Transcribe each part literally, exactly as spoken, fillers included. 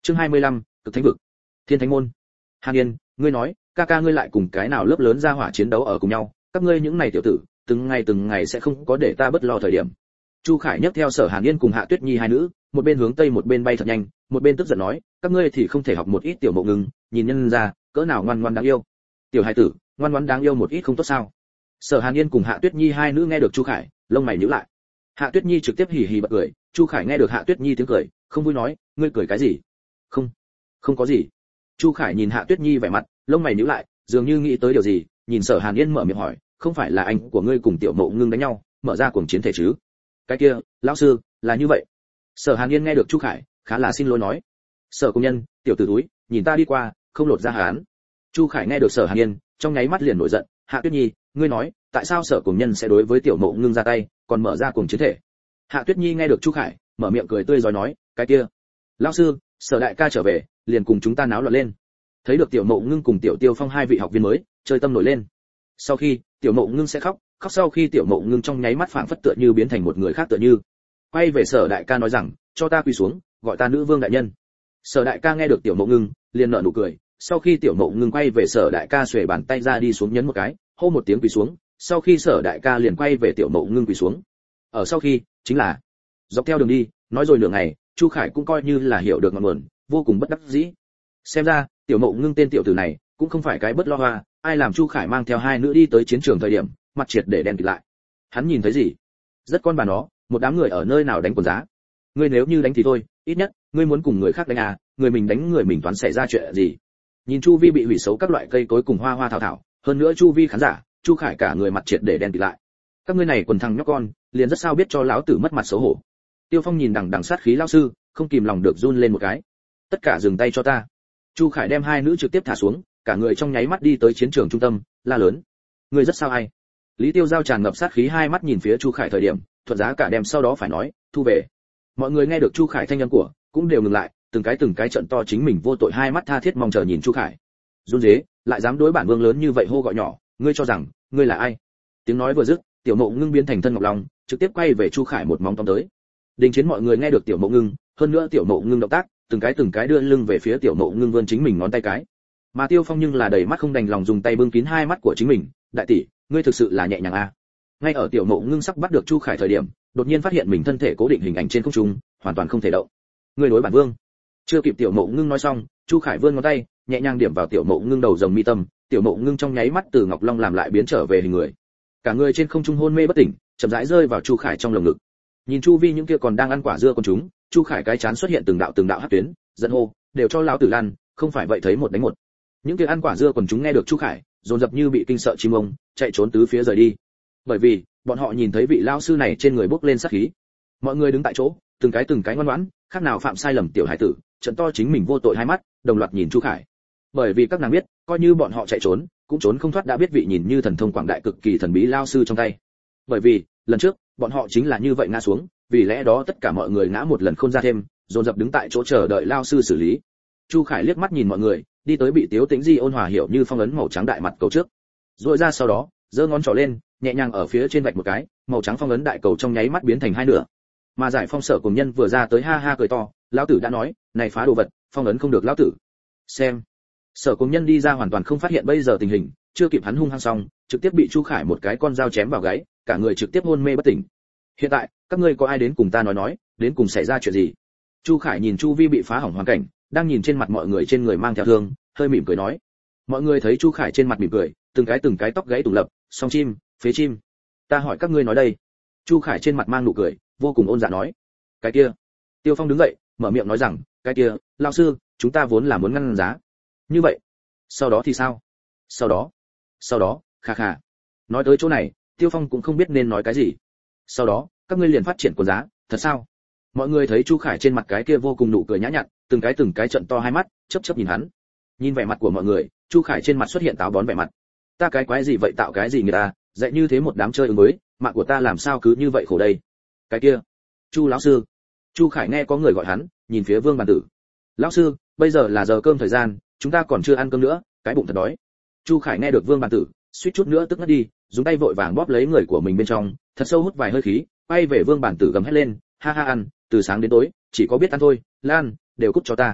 Chương hai mươi lăm, Cực Thánh vực. Thiên Thánh môn. Hàn Yên, ngươi nói, ca ca ngươi lại cùng cái nào lớp lớn ra hỏa chiến đấu ở cùng nhau, các ngươi những này tiểu tử, từng ngày từng ngày sẽ không có để ta bất lo thời điểm. Chu Khải nhấc theo Sở Hàn Yên cùng Hạ Tuyết Nhi hai nữ, một bên hướng tây một bên bay thật nhanh, một bên tức giận nói, các ngươi thì không thể học một ít tiểu mộ ngừng, nhìn nhân ra, cỡ nào ngoan ngoan đáng yêu. Tiểu hài tử, ngoan ngoãn đáng yêu một ít không tốt sao? Sở Hàn Yên cùng Hạ Tuyết Nhi hai nữ nghe được Chu Khải, lông mày nhíu lại. Hạ Tuyết Nhi trực tiếp hì hì bật cười, Chu Khải nghe được Hạ Tuyết Nhi tiếng cười, không vui nói, ngươi cười cái gì? Không, không có gì. Chu Khải nhìn Hạ Tuyết Nhi vẻ mặt, lông mày nhíu lại, dường như nghĩ tới điều gì, nhìn Sở Hàn Yên mở miệng hỏi, không phải là anh của ngươi cùng tiểu mộ ngưng đánh nhau, mở ra cuồng chiến thể chứ? Cái kia, lão sư, là như vậy. Sở Hàn Yên nghe được Chu Khải, khá là xin lỗi nói, Sở công nhân, tiểu tử túi, nhìn ta đi qua, không lột ra hán. Chu Khải nghe được Sở Hàn Yên, trong nháy mắt liền nổi giận, Hạ Tuyết Nhi, ngươi nói, tại sao Sở công nhân sẽ đối với tiểu mộ ngưng ra tay, còn mở ra cuồng chiến thể? Hạ Tuyết Nhi nghe được Chu Khải, mở miệng cười tươi rói nói, cái kia, lão sư, Sở đại ca trở về, liền cùng chúng ta náo loạn lên. Thấy được tiểu mộ ngưng cùng tiểu Tiêu Phong hai vị học viên mới, chơi tâm nổi lên. Sau khi, tiểu mộ ngưng sẽ khóc, khóc sau khi tiểu mộ ngưng trong nháy mắt phảng phất tựa như biến thành một người khác tựa như. Quay về Sở đại ca nói rằng, cho ta quỳ xuống, gọi ta nữ vương đại nhân. Sở đại ca nghe được tiểu mộ ngưng, liền nở nụ cười. Sau khi tiểu mộ ngưng quay về Sở đại ca xuề bàn tay ra đi xuống nhấn một cái, hô một tiếng quỳ xuống. Sau khi Sở đại ca liền quay về tiểu mộ ngưng quỳ xuống. Ở sau khi, chính là dọc theo đường đi, nói rồi nửa ngày, Chu Khải cũng coi như là hiểu được ngọn nguồn, vô cùng bất đắc dĩ. Xem ra, tiểu mộ ngưng tên tiểu tử này, cũng không phải cái bất lo hoa, ai làm Chu Khải mang theo hai nữ đi tới chiến trường thời điểm, mặt triệt để đen kịt lại. Hắn nhìn thấy gì? Rất con bà nó, một đám người ở nơi nào đánh quần giá. Ngươi nếu như đánh thì thôi, ít nhất, ngươi muốn cùng người khác đánh à, người mình đánh người mình toán xảy ra chuyện gì? Nhìn chu vi bị hủy xấu các loại cây cối cùng hoa hoa thảo thảo, hơn nữa chu vi khán giả, Chu Khải cả người mặt triệt để đen kịt lại. Các ngươi này quần thằng nhóc con, liền rất sao biết cho lão tử mất mặt xấu hổ. Tiêu Phong nhìn đằng đằng sát khí lão sư, không kìm lòng được run lên một cái. Tất cả dừng tay cho ta. Chu Khải đem hai nữ trực tiếp thả xuống, cả người trong nháy mắt đi tới chiến trường trung tâm, la lớn: "Ngươi rất sao ai?" Lý Tiêu Giao tràn ngập sát khí hai mắt nhìn phía Chu Khải thời điểm, thuận giá cả đem sau đó phải nói, thu về. Mọi người nghe được Chu Khải thanh âm của, cũng đều ngừng lại, từng cái từng cái trận to chính mình vô tội hai mắt tha thiết mong chờ nhìn Chu Khải. Run rế, lại dám đối bản vương lớn như vậy hô gọi nhỏ, ngươi cho rằng, ngươi là ai? Tiếng nói vừa dứt, Tiểu Mộ Ngưng biến thành thân ngọc long, trực tiếp quay về Chu Khải một móng tóm tới. Đình chiến mọi người nghe được Tiểu Mộ Ngưng, hơn nữa Tiểu Mộ Ngưng động tác, từng cái từng cái đưa lưng về phía Tiểu Mộ Ngưng vươn chính mình ngón tay cái. Mà Tiêu Phong nhưng là đầy mắt không đành lòng dùng tay bưng kín hai mắt của chính mình, đại tỷ, ngươi thực sự là nhẹ nhàng a. Ngay ở Tiểu Mộ Ngưng sắp bắt được Chu Khải thời điểm, đột nhiên phát hiện mình thân thể cố định hình ảnh trên không trung, hoàn toàn không thể động. Ngươi đối bản vương. Chưa kịp Tiểu Mộ Ngưng nói xong, Chu Khải vươn ngón tay, nhẹ nhàng điểm vào Tiểu Mộ Ngưng đầu rồng mi tâm, Tiểu Mộ Ngưng trong nháy mắt từ ngọc long làm lại biến trở về hình người. Cả người trên không trung hôn mê bất tỉnh, chậm rãi rơi vào Chu Khải trong lồng ngực. Nhìn chu vi những kia còn đang ăn quả dưa con chúng, Chu Khải cái chán xuất hiện từng đạo từng đạo hắc tuyến, giận hô, đều cho lão tử lan, không phải vậy thấy một đánh một. Những kia ăn quả dưa còn chúng nghe được Chu Khải, dồn dập như bị kinh sợ chim ông, chạy trốn tứ phía rời đi. Bởi vì, bọn họ nhìn thấy vị lão sư này trên người bốc lên sát khí. Mọi người đứng tại chỗ, từng cái từng cái ngoan ngoãn, khác nào phạm sai lầm tiểu hải tử, trận to chính mình vô tội hai mắt, đồng loạt nhìn Chu Khải. Bởi vì các nàng biết, coi như bọn họ chạy trốn, cũng trốn không thoát đã biết vị nhìn như thần thông quảng đại cực kỳ thần bí lão sư trong tay. Bởi vì, lần trước, bọn họ chính là như vậy ngã xuống, vì lẽ đó tất cả mọi người ngã một lần không ra thêm, dồn dập đứng tại chỗ chờ đợi lão sư xử lý. Chu Khải liếc mắt nhìn mọi người, đi tới bị Tiếu Tĩnh Di ôn hòa hiểu như phong ấn màu trắng đại mặt cầu trước. Rồi ra sau đó, giơ ngón trỏ lên, nhẹ nhàng ở phía trên vạch một cái, màu trắng phong ấn đại cầu trong nháy mắt biến thành hai nửa. Mà Giải Phong Sở cùng nhân vừa ra tới ha ha cười to, lão tử đã nói, này phá đồ vật, phong ấn không được lão tử. Xem. Sở cùng nhân đi ra hoàn toàn không phát hiện bây giờ tình hình, chưa kịp hắn hung hăng xong, trực tiếp bị Chu Khải một cái con dao chém vào gáy, cả người trực tiếp hôn mê bất tỉnh. Hiện tại, các ngươi có ai đến cùng ta nói nói, đến cùng xảy ra chuyện gì? Chu Khải nhìn chu vi bị phá hỏng hoàn cảnh, đang nhìn trên mặt mọi người trên người mang theo thương, hơi mỉm cười nói. Mọi người thấy Chu Khải trên mặt mỉm cười, từng cái từng cái tóc gáy tùng lập, song chim, phế chim. Ta hỏi các ngươi nói đây. Chu Khải trên mặt mang nụ cười, vô cùng ôn dạ nói. Cái kia. Tiêu Phong đứng dậy, mở miệng nói rằng, cái kia, lão sư, chúng ta vốn là muốn ngăn giá. Như vậy, sau đó thì sao? Sau đó, sau đó, kha kha. Nói tới chỗ này, Tiêu Phong cũng không biết nên nói cái gì. Sau đó, các ngươi liền phát triển quần giá, thật sao? Mọi người thấy Chu Khải trên mặt cái kia vô cùng nụ cười nhã nhặn, từng cái từng cái trận to hai mắt, chớp chớp nhìn hắn. Nhìn vẻ mặt của mọi người, Chu Khải trên mặt xuất hiện táo bón vẻ mặt. Ta cái quái gì vậy tạo cái gì người ta, dạy như thế một đám chơi ứng mới, mạng của ta làm sao cứ như vậy khổ đây. Cái kia, Chu lão sư. Chu Khải nghe có người gọi hắn, nhìn phía Vương Bàn Tử. Lão sư, bây giờ là giờ cơm thời gian, chúng ta còn chưa ăn cơm nữa, cái bụng thật đói. Chu Khải nghe được Vương Bàn Tử, suýt chút nữa tức ngất đi, dùng tay vội vàng bóp lấy người của mình bên trong, thật sâu hút vài hơi khí, quay về Vương Bàn Tử gầm hét lên, ha ha ăn, từ sáng đến tối, chỉ có biết ăn thôi, lan, đều cút cho ta.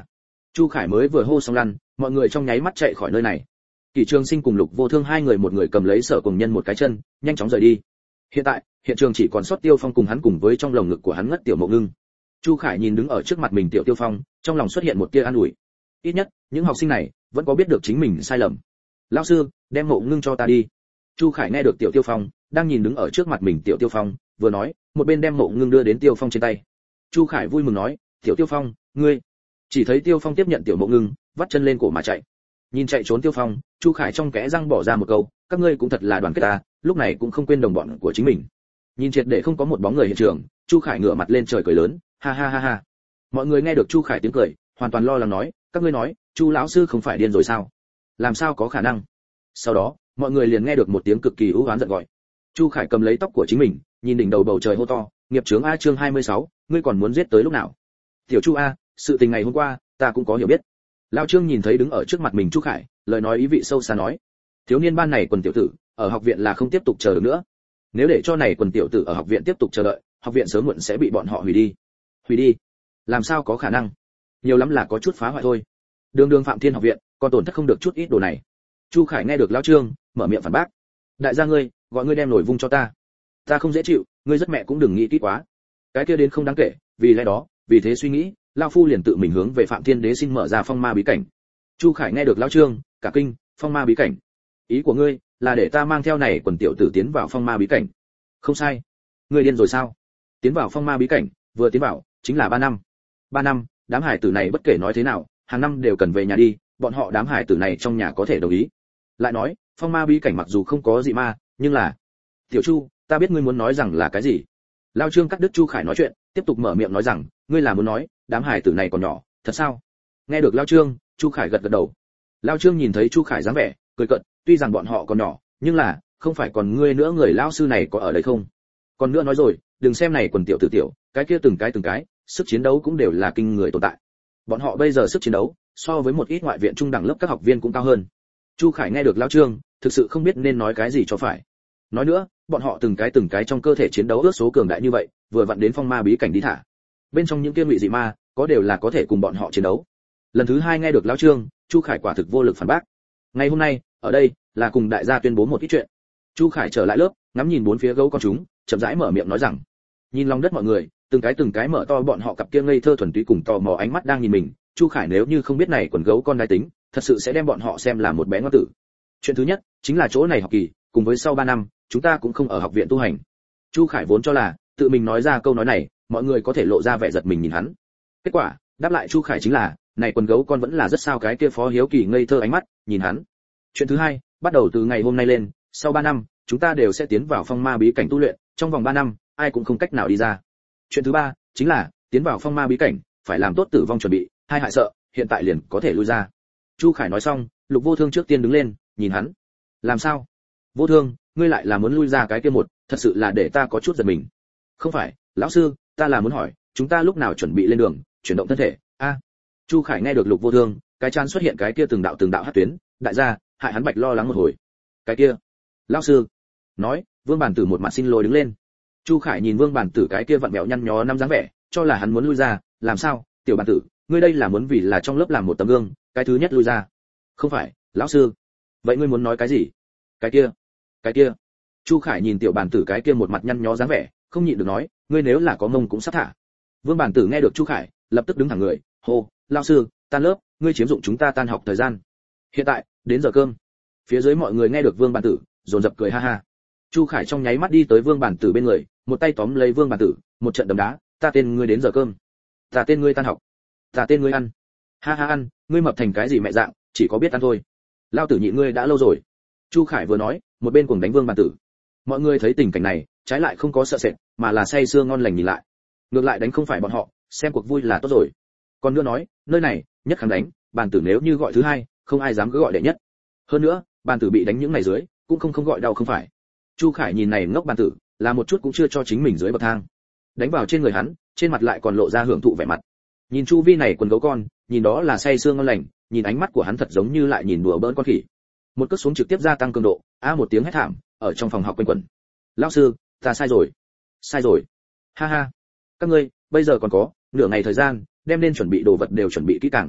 Chu Khải mới vừa hô xong lăn, mọi người trong nháy mắt chạy khỏi nơi này. Kỷ Trường Sinh cùng Lục Vô Thương hai người một người cầm lấy Sở Cùng Nhân một cái chân, nhanh chóng rời đi. Hiện tại, hiện trường chỉ còn sót Tiêu Phong cùng hắn cùng với trong lồng ngực của hắn ngất Tiểu Mộ Ngưng. Chu Khải nhìn đứng ở trước mặt mình Tiểu Tiêu Phong, trong lòng xuất hiện một tia an ủi. Ít nhất, những học sinh này vẫn có biết được chính mình sai lầm. Lão sư, đem Mộ Ngưng cho ta đi. Chu Khải nghe được Tiểu Tiêu Phong đang nhìn đứng ở trước mặt mình Tiểu Tiêu Phong, vừa nói, một bên đem Mộ Ngưng đưa đến Tiêu Phong trên tay. Chu Khải vui mừng nói, Tiểu Tiêu Phong, ngươi. Chỉ thấy Tiêu Phong tiếp nhận Tiểu Mộ Ngưng, vắt chân lên cổ mà chạy. Nhìn chạy trốn Tiêu Phong, Chu Khải trong kẽ răng bỏ ra một câu, các ngươi cũng thật là đoàn kết ta, lúc này cũng không quên đồng bọn của chính mình. Nhìn triệt để không có một bóng người hiện trường, Chu Khải ngửa mặt lên trời cười lớn, ha ha ha ha. Mọi người nghe được Chu Khải tiếng cười, hoàn toàn lo lắng nói, các ngươi nói, Chu lão sư không phải điên rồi sao? Làm sao có khả năng? Sau đó, mọi người liền nghe được một tiếng cực kỳ u oán giận gọi. Chu Khải cầm lấy tóc của chính mình, nhìn đỉnh đầu bầu trời hô to, nghiệp chướng a chương hai mươi sáu, ngươi còn muốn giết tới lúc nào? Tiểu Chu a, sự tình ngày hôm qua, ta cũng có hiểu biết. Lão Trương nhìn thấy đứng ở trước mặt mình Chu Khải, lời nói ý vị sâu xa nói, thiếu niên ban này quần tiểu tử, ở học viện là không tiếp tục chờ được nữa. Nếu để cho này quần tiểu tử ở học viện tiếp tục chờ đợi, học viện sớm muộn sẽ bị bọn họ hủy đi. Hủy đi? Làm sao có khả năng? Nhiều lắm là có chút phá hoại thôi. Đường đường Phạm Thiên học viện, còn tổn thất không được chút ít đồ này. Chu Khải nghe được Lão Trương, mở miệng phản bác. Đại gia ngươi, gọi ngươi đem nổi vung cho ta. Ta không dễ chịu, ngươi rất mẹ cũng đừng nghĩ kỹ quá. Cái kia đến không đáng kể, vì lẽ đó, vì thế suy nghĩ, Lão phu liền tự mình hướng về Phạm Thiên đế xin mở ra phong ma bí cảnh. Chu Khải nghe được Lão Trương, cả kinh, phong ma bí cảnh. Ý của ngươi là để ta mang theo này quần tiểu tử tiến vào phong ma bí cảnh? Không sai. Ngươi điên rồi sao? Tiến vào phong ma bí cảnh, vừa tiến vào chính là ba năm. ba năm, đám hải tử này bất kể nói thế nào, hàng năm đều cần về nhà đi, bọn họ đám hải tử này trong nhà có thể đồng ý. Lại nói, phong ma bí cảnh mặc dù không có dị ma, nhưng là... Tiểu Chu, ta biết ngươi muốn nói rằng là cái gì. Lão Trương cắt đứt Chu Khải nói chuyện, tiếp tục mở miệng nói rằng, ngươi là muốn nói, đám hải tử này còn nhỏ, thật sao? Nghe được Lão Trương, Chu Khải gật gật đầu. Lão Trương nhìn thấy Chu Khải dáng vẻ, cười cợt, tuy rằng bọn họ còn nhỏ, nhưng là, không phải còn ngươi nữa, người lão sư này có ở đây không? Còn nữa nói rồi, đừng xem này quần tiểu tử tiểu, cái kia từng cái từng cái, sức chiến đấu cũng đều là kinh người tồn tại. Bọn họ bây giờ sức chiến đấu, so với một ít ngoại viện trung đẳng lớp các học viên cũng cao hơn. Chu Khải nghe được Lão Trương, thực sự không biết nên nói cái gì cho phải. Nói nữa, bọn họ từng cái từng cái trong cơ thể chiến đấu ước số cường đại như vậy, vừa vặn đến phong ma bí cảnh đi thả. Bên trong những kia ngụy dị ma, có đều là có thể cùng bọn họ chiến đấu. Lần thứ hai nghe được Lão Trương, Chu Khải quả thực vô lực phản bác. Ngày hôm nay, ở đây là cùng đại gia tuyên bố một ít chuyện. Chu Khải trở lại lớp, ngắm nhìn bốn phía gấu con chúng, chậm rãi mở miệng nói rằng, nhìn lòng đất mọi người, từng cái từng cái mở to bọn họ cặp kia ngây thơ thuần túy cùng tò mò ánh mắt đang nhìn mình. Chu Khải nếu như không biết này quần gấu con đái tính, thật sự sẽ đem bọn họ xem là một bé ngoan tử. Chuyện thứ nhất, chính là chỗ này học kỳ, cùng với sau ba năm, chúng ta cũng không ở học viện tu hành. Chu Khải vốn cho là, tự mình nói ra câu nói này, mọi người có thể lộ ra vẻ giật mình nhìn hắn. Kết quả, đáp lại Chu Khải chính là, này quần gấu con vẫn là rất sao cái kia Phó Hiếu Kỳ ngây thơ ánh mắt, nhìn hắn. Chuyện thứ hai, bắt đầu từ ngày hôm nay lên, sau ba năm, chúng ta đều sẽ tiến vào phong ma bí cảnh tu luyện, trong vòng ba năm, ai cũng không cách nào đi ra. Chuyện thứ ba, chính là, tiến vào phong ma bí cảnh, phải làm tốt tử vong chuẩn bị, hai hại sợ, hiện tại liền có thể lui ra. Chu Khải nói xong, Lục Vô Thương trước tiên đứng lên, nhìn hắn. Làm sao? Vô Thương, ngươi lại là muốn lui ra cái kia một, thật sự là để ta có chút giật mình. Không phải, lão sư, ta là muốn hỏi, chúng ta lúc nào chuẩn bị lên đường, chuyển động thân thể? A. À. Chu Khải nghe được Lục Vô Thương, cái chán xuất hiện cái kia từng đạo từng đạo hắc tuyến, đại gia, hại hắn bạch lo lắng một hồi. Cái kia, lão sư. Nói, Vương Bản Tử một mặt xin lỗi đứng lên. Chu Khải nhìn Vương Bản Tử cái kia vặn vẹo nhăn nhó năm dáng vẻ, cho là hắn muốn lui ra, làm sao? Tiểu Bản Tử, ngươi đây là muốn vì là trong lớp làm một tấm gương, cái thứ nhất lui ra. Không phải, lão sư. Vậy ngươi muốn nói cái gì? Cái kia, cái kia. Chu Khải nhìn Tiểu Bản Tử cái kia một mặt nhăn nhó dáng vẻ, không nhịn được nói, ngươi nếu là có mông cũng sắp thả. Vương Bản Tử nghe được Chu Khải, lập tức đứng thẳng người, hô, lão sư, tan lớp, ngươi chiếm dụng chúng ta tan học thời gian. Hiện tại, đến giờ cơm. Phía dưới mọi người nghe được Vương Bản Tử, dồn dập cười ha ha. Chu Khải trong nháy mắt đi tới Vương Bản Tử bên người, một tay tóm lấy Vương Bản Tử, một trận đấm đá, ta tên ngươi đến giờ cơm. Ta tên ngươi tan học. Ta tên ngươi ăn. Ha ha ăn, ngươi mập thành cái gì mẹ dạng, chỉ có biết ăn thôi. Lao tử nhịn ngươi đã lâu rồi. Chu Khải vừa nói, một bên cùng đánh Vương Bản Tử. Mọi người thấy tình cảnh này, trái lại không có sợ sệt, mà là say sưa ngon lành nhìn lại. Ngược lại đánh không phải bọn họ, xem cuộc vui là tốt rồi. Còn nữa nói, nơi này, nhất kháng đánh, Bản Tử nếu như gọi thứ hai, không ai dám cứ gọi đệ nhất. Hơn nữa, Bản Tử bị đánh những ngày dưới, cũng không không gọi đau không phải. Chu Khải nhìn này ngốc Bản Tử, là một chút cũng chưa cho chính mình dưới bậc thang. Đánh vào trên người hắn, trên mặt lại còn lộ ra hưởng thụ vẻ mặt. Nhìn chu vi này quần gấu con, nhìn đó là say sưa ngon lành, nhìn ánh mắt của hắn thật giống như lại nhìn đùa bỡn con khỉ. Một cước xuống trực tiếp gia tăng cường độ, a một tiếng hét thảm, ở trong phòng học quanh quẩn. Lão sư, ta sai rồi, sai rồi. Ha ha, các ngươi, bây giờ còn có nửa ngày thời gian, đem nên chuẩn bị đồ vật đều chuẩn bị kỹ càng.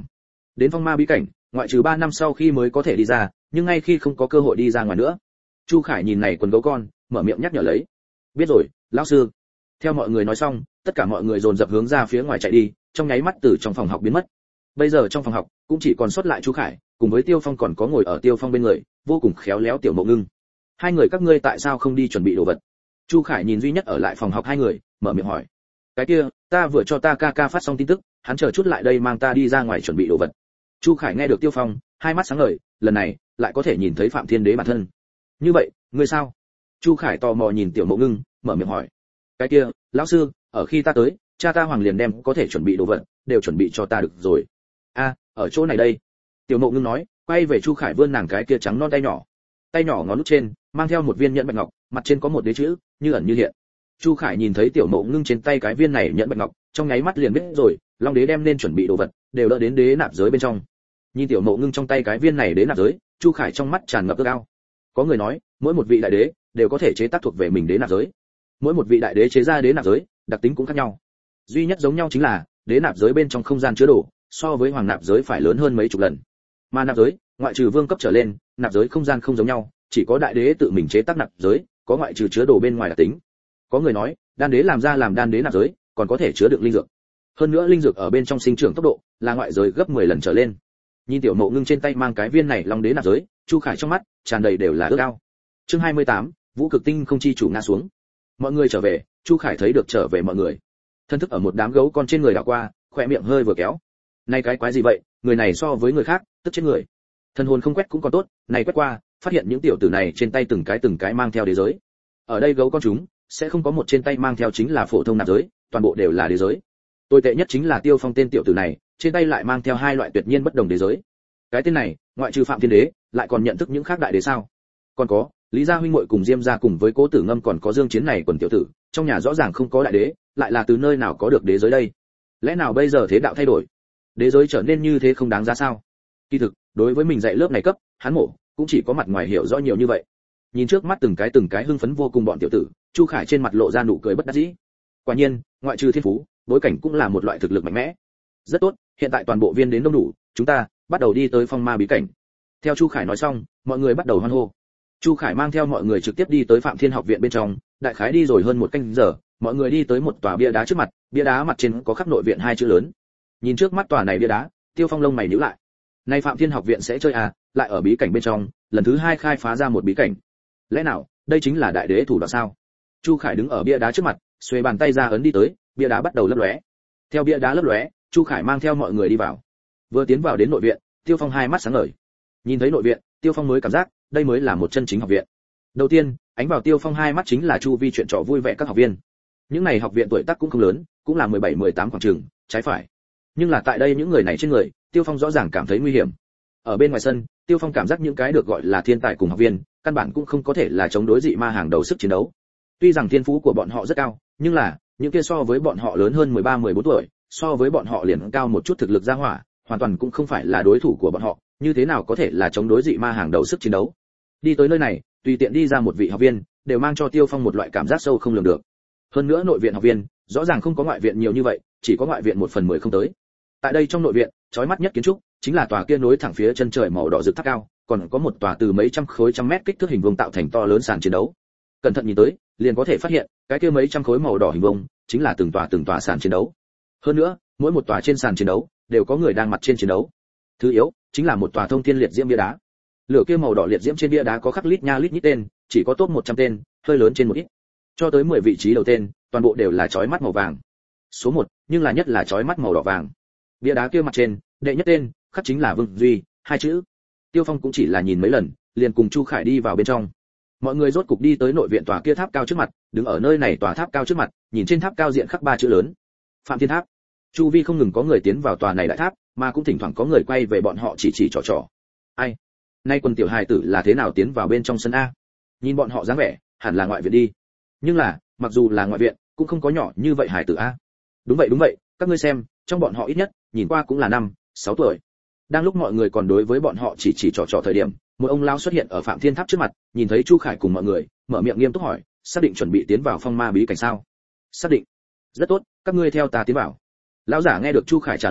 đến phong ma bí cảnh, ngoại trừ ba năm sau khi mới có thể đi ra, nhưng ngay khi không có cơ hội đi ra ngoài nữa. Chu Khải nhìn này quần gấu con, mở miệng nhắc nhở lấy. Biết rồi, lão sư. Theo mọi người nói xong, tất cả mọi người dồn dập hướng ra phía ngoài chạy đi, trong nháy mắt từ trong phòng học biến mất. Bây giờ trong phòng học cũng chỉ còn sót lại Chu Khải, cùng với Tiêu Phong còn có ngồi ở Tiêu Phong bên người, vô cùng khéo léo Tiểu Mộ Ngưng. Hai người các ngươi tại sao không đi chuẩn bị đồ vật? Chu Khải nhìn duy nhất ở lại phòng học hai người, mở miệng hỏi. Cái kia, ta vừa cho ta ca ca phát xong tin tức, hắn chờ chút lại đây mang ta đi ra ngoài chuẩn bị đồ vật. Chu Khải nghe được Tiêu Phong, hai mắt sáng ngời, lần này lại có thể nhìn thấy Phạm Thiên Đế bản thân. Như vậy, ngươi sao? Chu Khải tò mò nhìn Tiểu Mộ Ngưng, mở miệng hỏi. Cái kia, lão sư, ở khi ta tới, cha ta Hoàng liền đem có thể chuẩn bị đồ vật, đều chuẩn bị cho ta được rồi. A, ở chỗ này đây. Tiểu Mộ Ngưng nói, quay về Chu Khải vươn nàng cái kia trắng non tay nhỏ. Tay nhỏ ngón út trên, mang theo một viên nhẫn bạch ngọc, mặt trên có một đế chữ, như ẩn như hiện. Chu Khải nhìn thấy Tiểu Mộ Ngưng trên tay cái viên này nhẫn bạch ngọc, trong nháy mắt liền biết rồi, Long Đế đem nên chuẩn bị đồ vật, đều đỡ đến đế nạp giới bên trong. Nhìn Tiểu Mộ Ngưng trong tay cái viên này đế nạp giới, Chu Khải trong mắt tràn ngập ước ao. Có người nói, mỗi một vị đại đế đều có thể chế tác thuộc về mình đế nạp giới. Mỗi một vị đại đế chế ra đế nạp giới, đặc tính cũng khác nhau. Duy nhất giống nhau chính là, đế nạp giới bên trong không gian chứa đồ, so với hoàng nạp giới phải lớn hơn mấy chục lần. Mà nạp giới, ngoại trừ vương cấp trở lên, nạp giới không gian không giống nhau, chỉ có đại đế tự mình chế tác nạp giới, có ngoại trừ chứa đồ bên ngoài đặc tính. Có người nói, đan đế làm ra làm đan đế nạp giới, còn có thể chứa đựng linh dược. Hơn nữa linh dược ở bên trong sinh trưởng tốc độ là ngoại giới gấp mười lần trở lên. Nhìn Tiểu Mộ Ngưng trên tay mang cái viên này Long Đế nạp giới, Chu Khải trong mắt tràn đầy đều là ước ao. Chương hai mươi tám, Vũ Cực Tinh không chi chủ ngã xuống. Mọi người trở về, Chu Khải thấy được trở về mọi người. Thân thức ở một đám gấu con trên người đảo qua, khóe miệng hơi vừa kéo. Này cái quái gì vậy, người này so với người khác, tức chết người. Thân hồn không quét cũng còn tốt, này quét qua, phát hiện những tiểu tử này trên tay từng cái từng cái mang theo đế giới. Ở đây gấu con chúng sẽ không có một trên tay mang theo chính là phổ thông nạp giới, toàn bộ đều là đế giới. Tồi tệ nhất chính là Tiêu Phong tên tiểu tử này, trên tay lại mang theo hai loại tuyệt nhiên bất đồng đế giới. Cái tên này, ngoại trừ Phạm Thiên Đế, lại còn nhận thức những khác đại đế sao? Còn có, Lý Gia huynh muội cùng Diêm gia cùng với Cố Tử Ngâm còn có Dương Chiến này quần tiểu tử, trong nhà rõ ràng không có đại đế, lại là từ nơi nào có được đế giới đây? Lẽ nào bây giờ thế đạo thay đổi, đế giới trở nên như thế không đáng giá sao? Kỳ thực, đối với mình dạy lớp này cấp, hắn mổ cũng chỉ có mặt ngoài hiểu rõ nhiều như vậy. Nhìn trước mắt từng cái từng cái hưng phấn vô cùng bọn tiểu tử, Chu Khải trên mặt lộ ra nụ cười bất đắc dĩ. Quả nhiên, ngoại trừ thiên phú, bối cảnh cũng là một loại thực lực mạnh mẽ. Rất tốt, hiện tại toàn bộ viên đến đông đủ, chúng ta bắt đầu đi tới phong ma bí cảnh. Theo Chu Khải nói xong, mọi người bắt đầu hoan hô. Chu Khải mang theo mọi người trực tiếp đi tới Phạm Thiên học viện bên trong, đại khái đi rồi hơn một canh giờ, mọi người đi tới một tòa bia đá trước mặt, bia đá mặt trên có khắc nội viện hai chữ lớn. Nhìn trước mắt tòa này bia đá, Tiêu Phong lông mày nhíu lại. Nay Phạm Thiên học viện sẽ chơi à, lại ở bí cảnh bên trong, lần thứ hai khai phá ra một bí cảnh. Lẽ nào, đây chính là đại đế thủ đoạn sao? Chu Khải đứng ở bia đá trước mặt, xuề bàn tay ra ấn đi tới, bia đá bắt đầu lấp lóe. Theo bia đá lấp lóe, Chu Khải mang theo mọi người đi vào. Vừa tiến vào đến nội viện, Tiêu Phong hai mắt sáng ngời. Nhìn thấy nội viện, Tiêu Phong mới cảm giác, đây mới là một chân chính học viện. Đầu tiên, ánh vào Tiêu Phong hai mắt chính là chu vi chuyện trò vui vẻ các học viên. Những này học viện tuổi tác cũng không lớn, cũng là mười bảy mười tám khoảng chừng, trái phải. Nhưng là tại đây những người này trên người, Tiêu Phong rõ ràng cảm thấy nguy hiểm. Ở bên ngoài sân, Tiêu Phong cảm giác những cái được gọi là thiên tài cùng học viên, căn bản cũng không có thể là chống đối dị ma hàng đầu sức chiến đấu. Tuy rằng thiên phú của bọn họ rất cao, nhưng là những kia so với bọn họ lớn hơn mười ba mười bốn tuổi, so với bọn họ liền cao một chút thực lực ra hỏa, hoàn toàn cũng không phải là đối thủ của bọn họ, như thế nào có thể là chống đối dị ma hàng đầu sức chiến đấu. Đi tới nơi này, tùy tiện đi ra một vị học viên, đều mang cho Tiêu Phong một loại cảm giác sâu không lường được. Hơn nữa nội viện học viên, rõ ràng không có ngoại viện nhiều như vậy, chỉ có ngoại viện một phần mười không tới. Tại đây trong nội viện, chói mắt nhất kiến trúc chính là tòa kia nối thẳng phía chân trời màu đỏ rực tháp cao, còn có một tòa từ mấy trăm khối trăm mét kích thước hình vuông tạo thành to lớn sàn chiến đấu. Cẩn thận nhìn tới, liền có thể phát hiện, cái kia mấy trăm khối màu đỏ hình vuông chính là từng tòa từng tòa sàn chiến đấu. Hơn nữa, mỗi một tòa trên sàn chiến đấu đều có người đang mặt trên chiến đấu. Thứ yếu, chính là một tòa thông thiên liệt diễm bia đá. Lửa kia màu đỏ liệt diễm trên bia đá có khắc lít nha lít nhít tên, chỉ có top một trăm tên, hơi lớn trên một ít. Cho tới mười vị trí đầu tên, toàn bộ đều là chói mắt màu vàng. Số một, nhưng là nhất là chói mắt màu đỏ vàng. Bia đá kia mặt trên, đệ nhất tên, khắc chính là Vương Duy, hai chữ. Tiêu Phong cũng chỉ là nhìn mấy lần, liền cùng Chu Khải đi vào bên trong. Mọi người rốt cục đi tới nội viện tòa kia tháp cao trước mặt, đứng ở nơi này tòa tháp cao trước mặt, nhìn trên tháp cao diện khắc ba chữ lớn: Phạm Thiên Tháp. Chu vi không ngừng có người tiến vào tòa này đại tháp, mà cũng thỉnh thoảng có người quay về bọn họ chỉ chỉ trò trò. Ai? Nay quần tiểu hài tử là thế nào tiến vào bên trong sân a? Nhìn bọn họ dáng vẻ, hẳn là ngoại viện đi. Nhưng là, mặc dù là ngoại viện, cũng không có nhỏ như vậy hài tử a. Đúng vậy đúng vậy, các ngươi xem, trong bọn họ ít nhất, nhìn qua cũng là năm, sáu tuổi. Đang lúc mọi người còn đối với bọn họ chỉ chỉ trò trò thời điểm, một ông lão xuất hiện ở Phạm Thiên Tháp trước mặt, nhìn thấy Chu Khải cùng mọi người, mở miệng nghiêm túc hỏi: xác định chuẩn bị tiến vào phong ma bí cảnh sao? Xác định. Rất tốt, các ngươi theo ta tiến vào. Lão giả nghe được Chu Khải trả lời,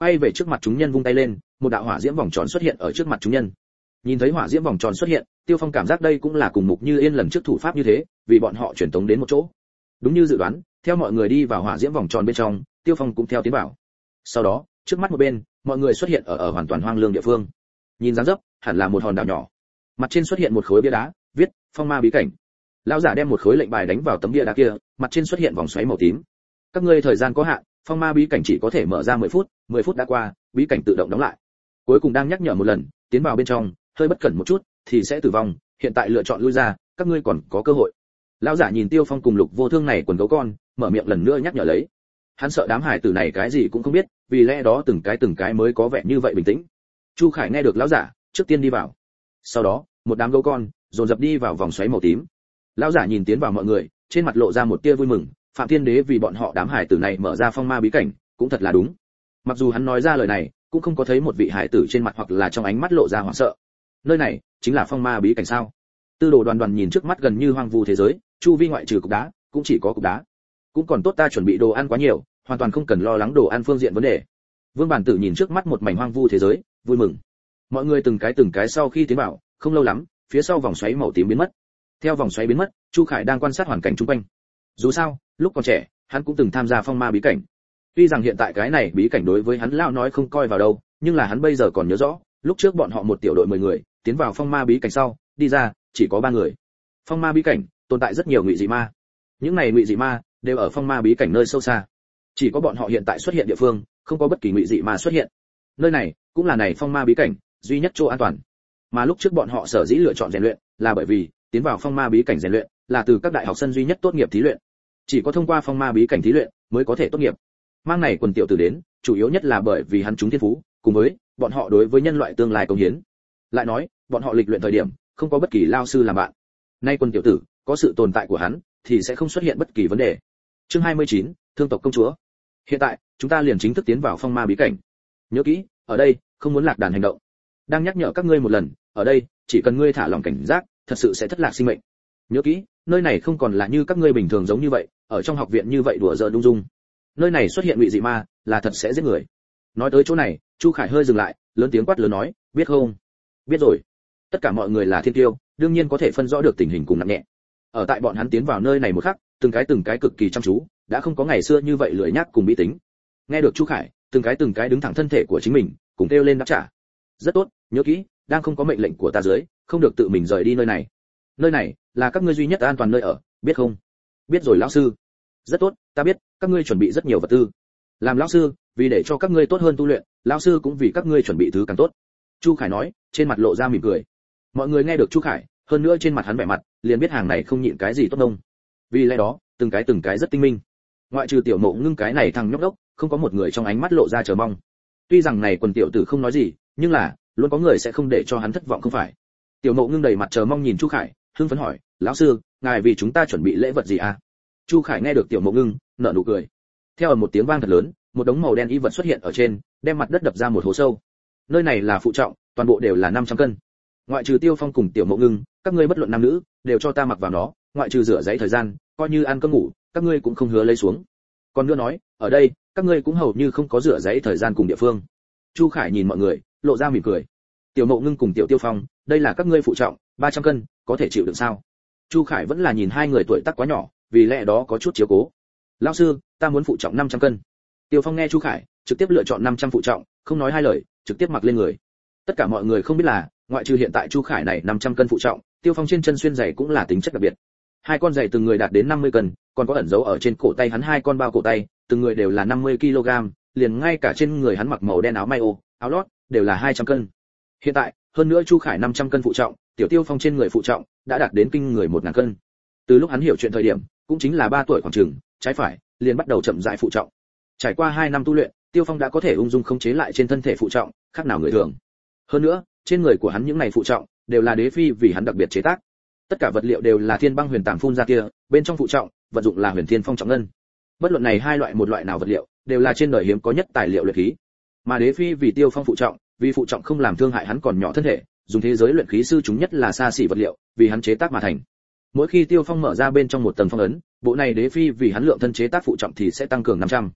quay về trước mặt chúng nhân vung tay lên, một đạo hỏa diễm vòng tròn xuất hiện ở trước mặt chúng nhân. Nhìn thấy hỏa diễm vòng tròn xuất hiện, Tiêu Phong cảm giác đây cũng là cùng Mục Như Yên lần trước thủ pháp như thế, vì bọn họ truyền tống đến một chỗ. Đúng như dự đoán, theo mọi người đi vào hỏa diễm vòng tròn bên trong, Tiêu Phong cũng theo tiến vào. Sau đó, trước mắt một bên, mọi người xuất hiện ở ở hoàn toàn hoang lương địa phương. Nhìn dáng dấp, hẳn là một hòn đảo nhỏ. Mặt trên xuất hiện một khối bia đá, viết Phong Ma bí cảnh. Lão giả đem một khối lệnh bài đánh vào tấm bia đá kia, mặt trên xuất hiện vòng xoáy màu tím. Các ngươi thời gian có hạn, Phong Ma bí cảnh chỉ có thể mở ra mười phút, mười phút đã qua, bí cảnh tự động đóng lại. Cuối cùng đang nhắc nhở một lần, tiến vào bên trong, hơi bất cẩn một chút thì sẽ tử vong, hiện tại lựa chọn lui ra, các ngươi còn có cơ hội. Lão giả nhìn Tiêu Phong cùng Lục Vô Thương này quần gấu con, mở miệng lần nữa nhắc nhở lấy. Hắn sợ đám hải tử này cái gì cũng không biết, vì lẽ đó từng cái từng cái mới có vẻ như vậy bình tĩnh. Chu Khải nghe được lão giả, trước tiên đi vào. Sau đó, một đám gấu con dồn dập đi vào vòng xoáy màu tím. Lão giả nhìn tiến vào mọi người, trên mặt lộ ra một tia vui mừng, Phạm Thiên Đế vì bọn họ đám hải tử này mở ra phong ma bí cảnh, cũng thật là đúng. Mặc dù hắn nói ra lời này, cũng không có thấy một vị hải tử trên mặt hoặc là trong ánh mắt lộ ra hoảng sợ. Nơi này chính là phong ma bí cảnh sao? Tư Đồ Đoàn Đoàn nhìn trước mắt gần như hoang vu thế giới, chu vi ngoại trừ cục đá, cũng chỉ có cục đá. Cũng còn tốt ta chuẩn bị đồ ăn quá nhiều, hoàn toàn không cần lo lắng đồ ăn phương diện vấn đề. Vương Bản Tử nhìn trước mắt một mảnh hoang vu thế giới, vui mừng. Mọi người từng cái từng cái sau khi tiến vào, không lâu lắm, phía sau vòng xoáy màu tím biến mất. Theo vòng xoáy biến mất, Chu Khải đang quan sát hoàn cảnh xung quanh. Dù sao, lúc còn trẻ, hắn cũng từng tham gia phong ma bí cảnh. Tuy rằng hiện tại cái này bí cảnh đối với hắn lão nói không coi vào đâu, nhưng là hắn bây giờ còn nhớ rõ, lúc trước bọn họ một tiểu đội mười người, tiến vào phong ma bí cảnh sau, đi ra, chỉ có ba người. Phong ma bí cảnh tồn tại rất nhiều ngụy dị ma. Những này ngụy dị ma đều ở phong ma bí cảnh nơi sâu xa. Chỉ có bọn họ hiện tại xuất hiện địa phương, không có bất kỳ ngụy dị ma xuất hiện. Nơi này cũng là này phong ma bí cảnh duy nhất chỗ an toàn. Mà lúc trước bọn họ sở dĩ lựa chọn rèn luyện, là bởi vì tiến vào phong ma bí cảnh rèn luyện là từ các đại học sân duy nhất tốt nghiệp thí luyện. Chỉ có thông qua phong ma bí cảnh thí luyện mới có thể tốt nghiệp. Mang này quần tiểu tử đến, chủ yếu nhất là bởi vì hắn trúng thiên phú, cùng với bọn họ đối với nhân loại tương lai công hiến. Lại nói, bọn họ lịch luyện thời điểm, không có bất kỳ lao sư làm bạn. Nay quần tiểu tử, có sự tồn tại của hắn, thì sẽ không xuất hiện bất kỳ vấn đề. Chương hai mươi chín, Thương tộc công chúa. Hiện tại, chúng ta liền chính thức tiến vào phong ma bí cảnh. Nhớ kỹ, ở đây, không muốn lạc đàn hành động. Đang nhắc nhở các ngươi một lần, ở đây, chỉ cần ngươi thả lòng cảnh giác, thật sự sẽ thất lạc sinh mệnh. Nhớ kỹ, nơi này không còn là như các ngươi bình thường giống như vậy, ở trong học viện như vậy đùa giỡn đung dung. Nơi này xuất hiện ngụy dị ma, là thật sẽ giết người. Nói tới chỗ này, Chu Khải hơi dừng lại, lớn tiếng quát lớn nói, biết không? Biết rồi. Tất cả mọi người là thiên tiêu, đương nhiên có thể phân rõ được tình hình cùng nặng nhẹ. Ở tại bọn hắn tiến vào nơi này một khắc, từng cái từng cái cực kỳ chăm chú, đã không có ngày xưa như vậy lười nhác cùng bí tính. Nghe được Chu Khải, từng cái từng cái đứng thẳng thân thể của chính mình, cùng kêu lên đáp trả. Rất tốt, nhớ kỹ, đang không có mệnh lệnh của ta dưới, không được tự mình rời đi nơi này. Nơi này là các ngươi duy nhất an toàn nơi ở, biết không? Biết rồi lão sư. Rất tốt, ta biết, các ngươi chuẩn bị rất nhiều vật tư. Làm lão sư, vì để cho các ngươi tốt hơn tu luyện, lão sư cũng vì các ngươi chuẩn bị thứ càng tốt. Chu Khải nói, trên mặt lộ ra mỉm cười. Mọi người nghe được Chu Khải, hơn nữa trên mặt hắn vẻ mặt, liền biết hàng này không nhịn cái gì tốt đâu. Vì lẽ đó, từng cái từng cái rất tinh minh. Ngoại trừ Tiểu Mộ Ngưng cái này thằng nhóc đốc, không có một người trong ánh mắt lộ ra chờ mong. Tuy rằng này quần tiểu tử không nói gì, nhưng là luôn có người sẽ không để cho hắn thất vọng không phải. Tiểu Mộ Ngưng đầy mặt chờ mong nhìn Chu Khải, hưng phấn hỏi, lão sư, ngài vì chúng ta chuẩn bị lễ vật gì à? Chu Khải nghe được Tiểu Mộ Ngưng, nở nụ cười. Theo ở một tiếng vang thật lớn, một đống màu đen y vật xuất hiện ở trên, đem mặt đất đập ra một hố sâu. Nơi này là phụ trọng, toàn bộ đều là năm trăm cân. Ngoại trừ Tiêu Phong cùng Tiểu Mộ Ngưng, các ngươi bất luận nam nữ, đều cho ta mặc vào nó, ngoại trừ rửa giấy thời gian, coi như ăn cơm ngủ, các ngươi cũng không hứa lấy xuống. Còn nữa nói, ở đây, các ngươi cũng hầu như không có rửa giấy thời gian cùng địa phương. Chu Khải nhìn mọi người, lộ ra mỉm cười. Tiểu Mộ Ngưng cùng Tiểu Tiêu Phong, đây là các ngươi phụ trọng, ba trăm cân, có thể chịu đựng sao? Chu Khải vẫn là nhìn hai người tuổi tác quá nhỏ, vì lẽ đó có chút chiếu cố. Lão sư, ta muốn phụ trọng năm trăm cân. Tiêu Phong nghe Chu Khải, trực tiếp lựa chọn năm trăm phụ trọng, không nói hai lời, trực tiếp mặc lên người. Tất cả mọi người không biết là, ngoại trừ hiện tại Chu Khải này năm trăm cân phụ trọng, Tiêu Phong trên chân xuyên giày cũng là tính chất đặc biệt. Hai con giày từng người đạt đến năm mươi cân, còn có ẩn dấu ở trên cổ tay hắn hai con bao cổ tay, từng người đều là năm mươi ki lô gam, liền ngay cả trên người hắn mặc màu đen áo mayo, áo lót đều là hai trăm cân. Hiện tại, hơn nữa Chu Khải năm trăm cân phụ trọng, Tiểu Tiêu Phong trên người phụ trọng đã đạt đến kinh người một nghìn cân. Từ lúc hắn hiểu chuyện thời điểm, cũng chính là ba tuổi khoảng chừng, trái phải, liền bắt đầu chậm rãi phụ trọng. Trải qua hai năm tu luyện, Tiêu Phong đã có thể ung dung khống chế lại trên thân thể phụ trọng, khác nào người thường. Hơn nữa, trên người của hắn những này phụ trọng đều là đế phi vì hắn đặc biệt chế tác. Tất cả vật liệu đều là thiên băng huyền tảng phun ra kia, bên trong phụ trọng, vận dụng là huyền thiên phong trọng ngân. Bất luận này hai loại một loại nào vật liệu, đều là trên đời hiếm có nhất tài liệu luyện khí. Mà đế phi vì Tiêu Phong phụ trọng, vì phụ trọng không làm thương hại hắn còn nhỏ thân thể, dùng thế giới luyện khí sư chúng nhất là xa xỉ vật liệu, vì hắn chế tác mà thành. Mỗi khi Tiêu Phong mở ra bên trong một tầng phong ấn, bộ này đế phi vì hắn lượng thân chế tác phụ trọng thì sẽ tăng cường năm trăm.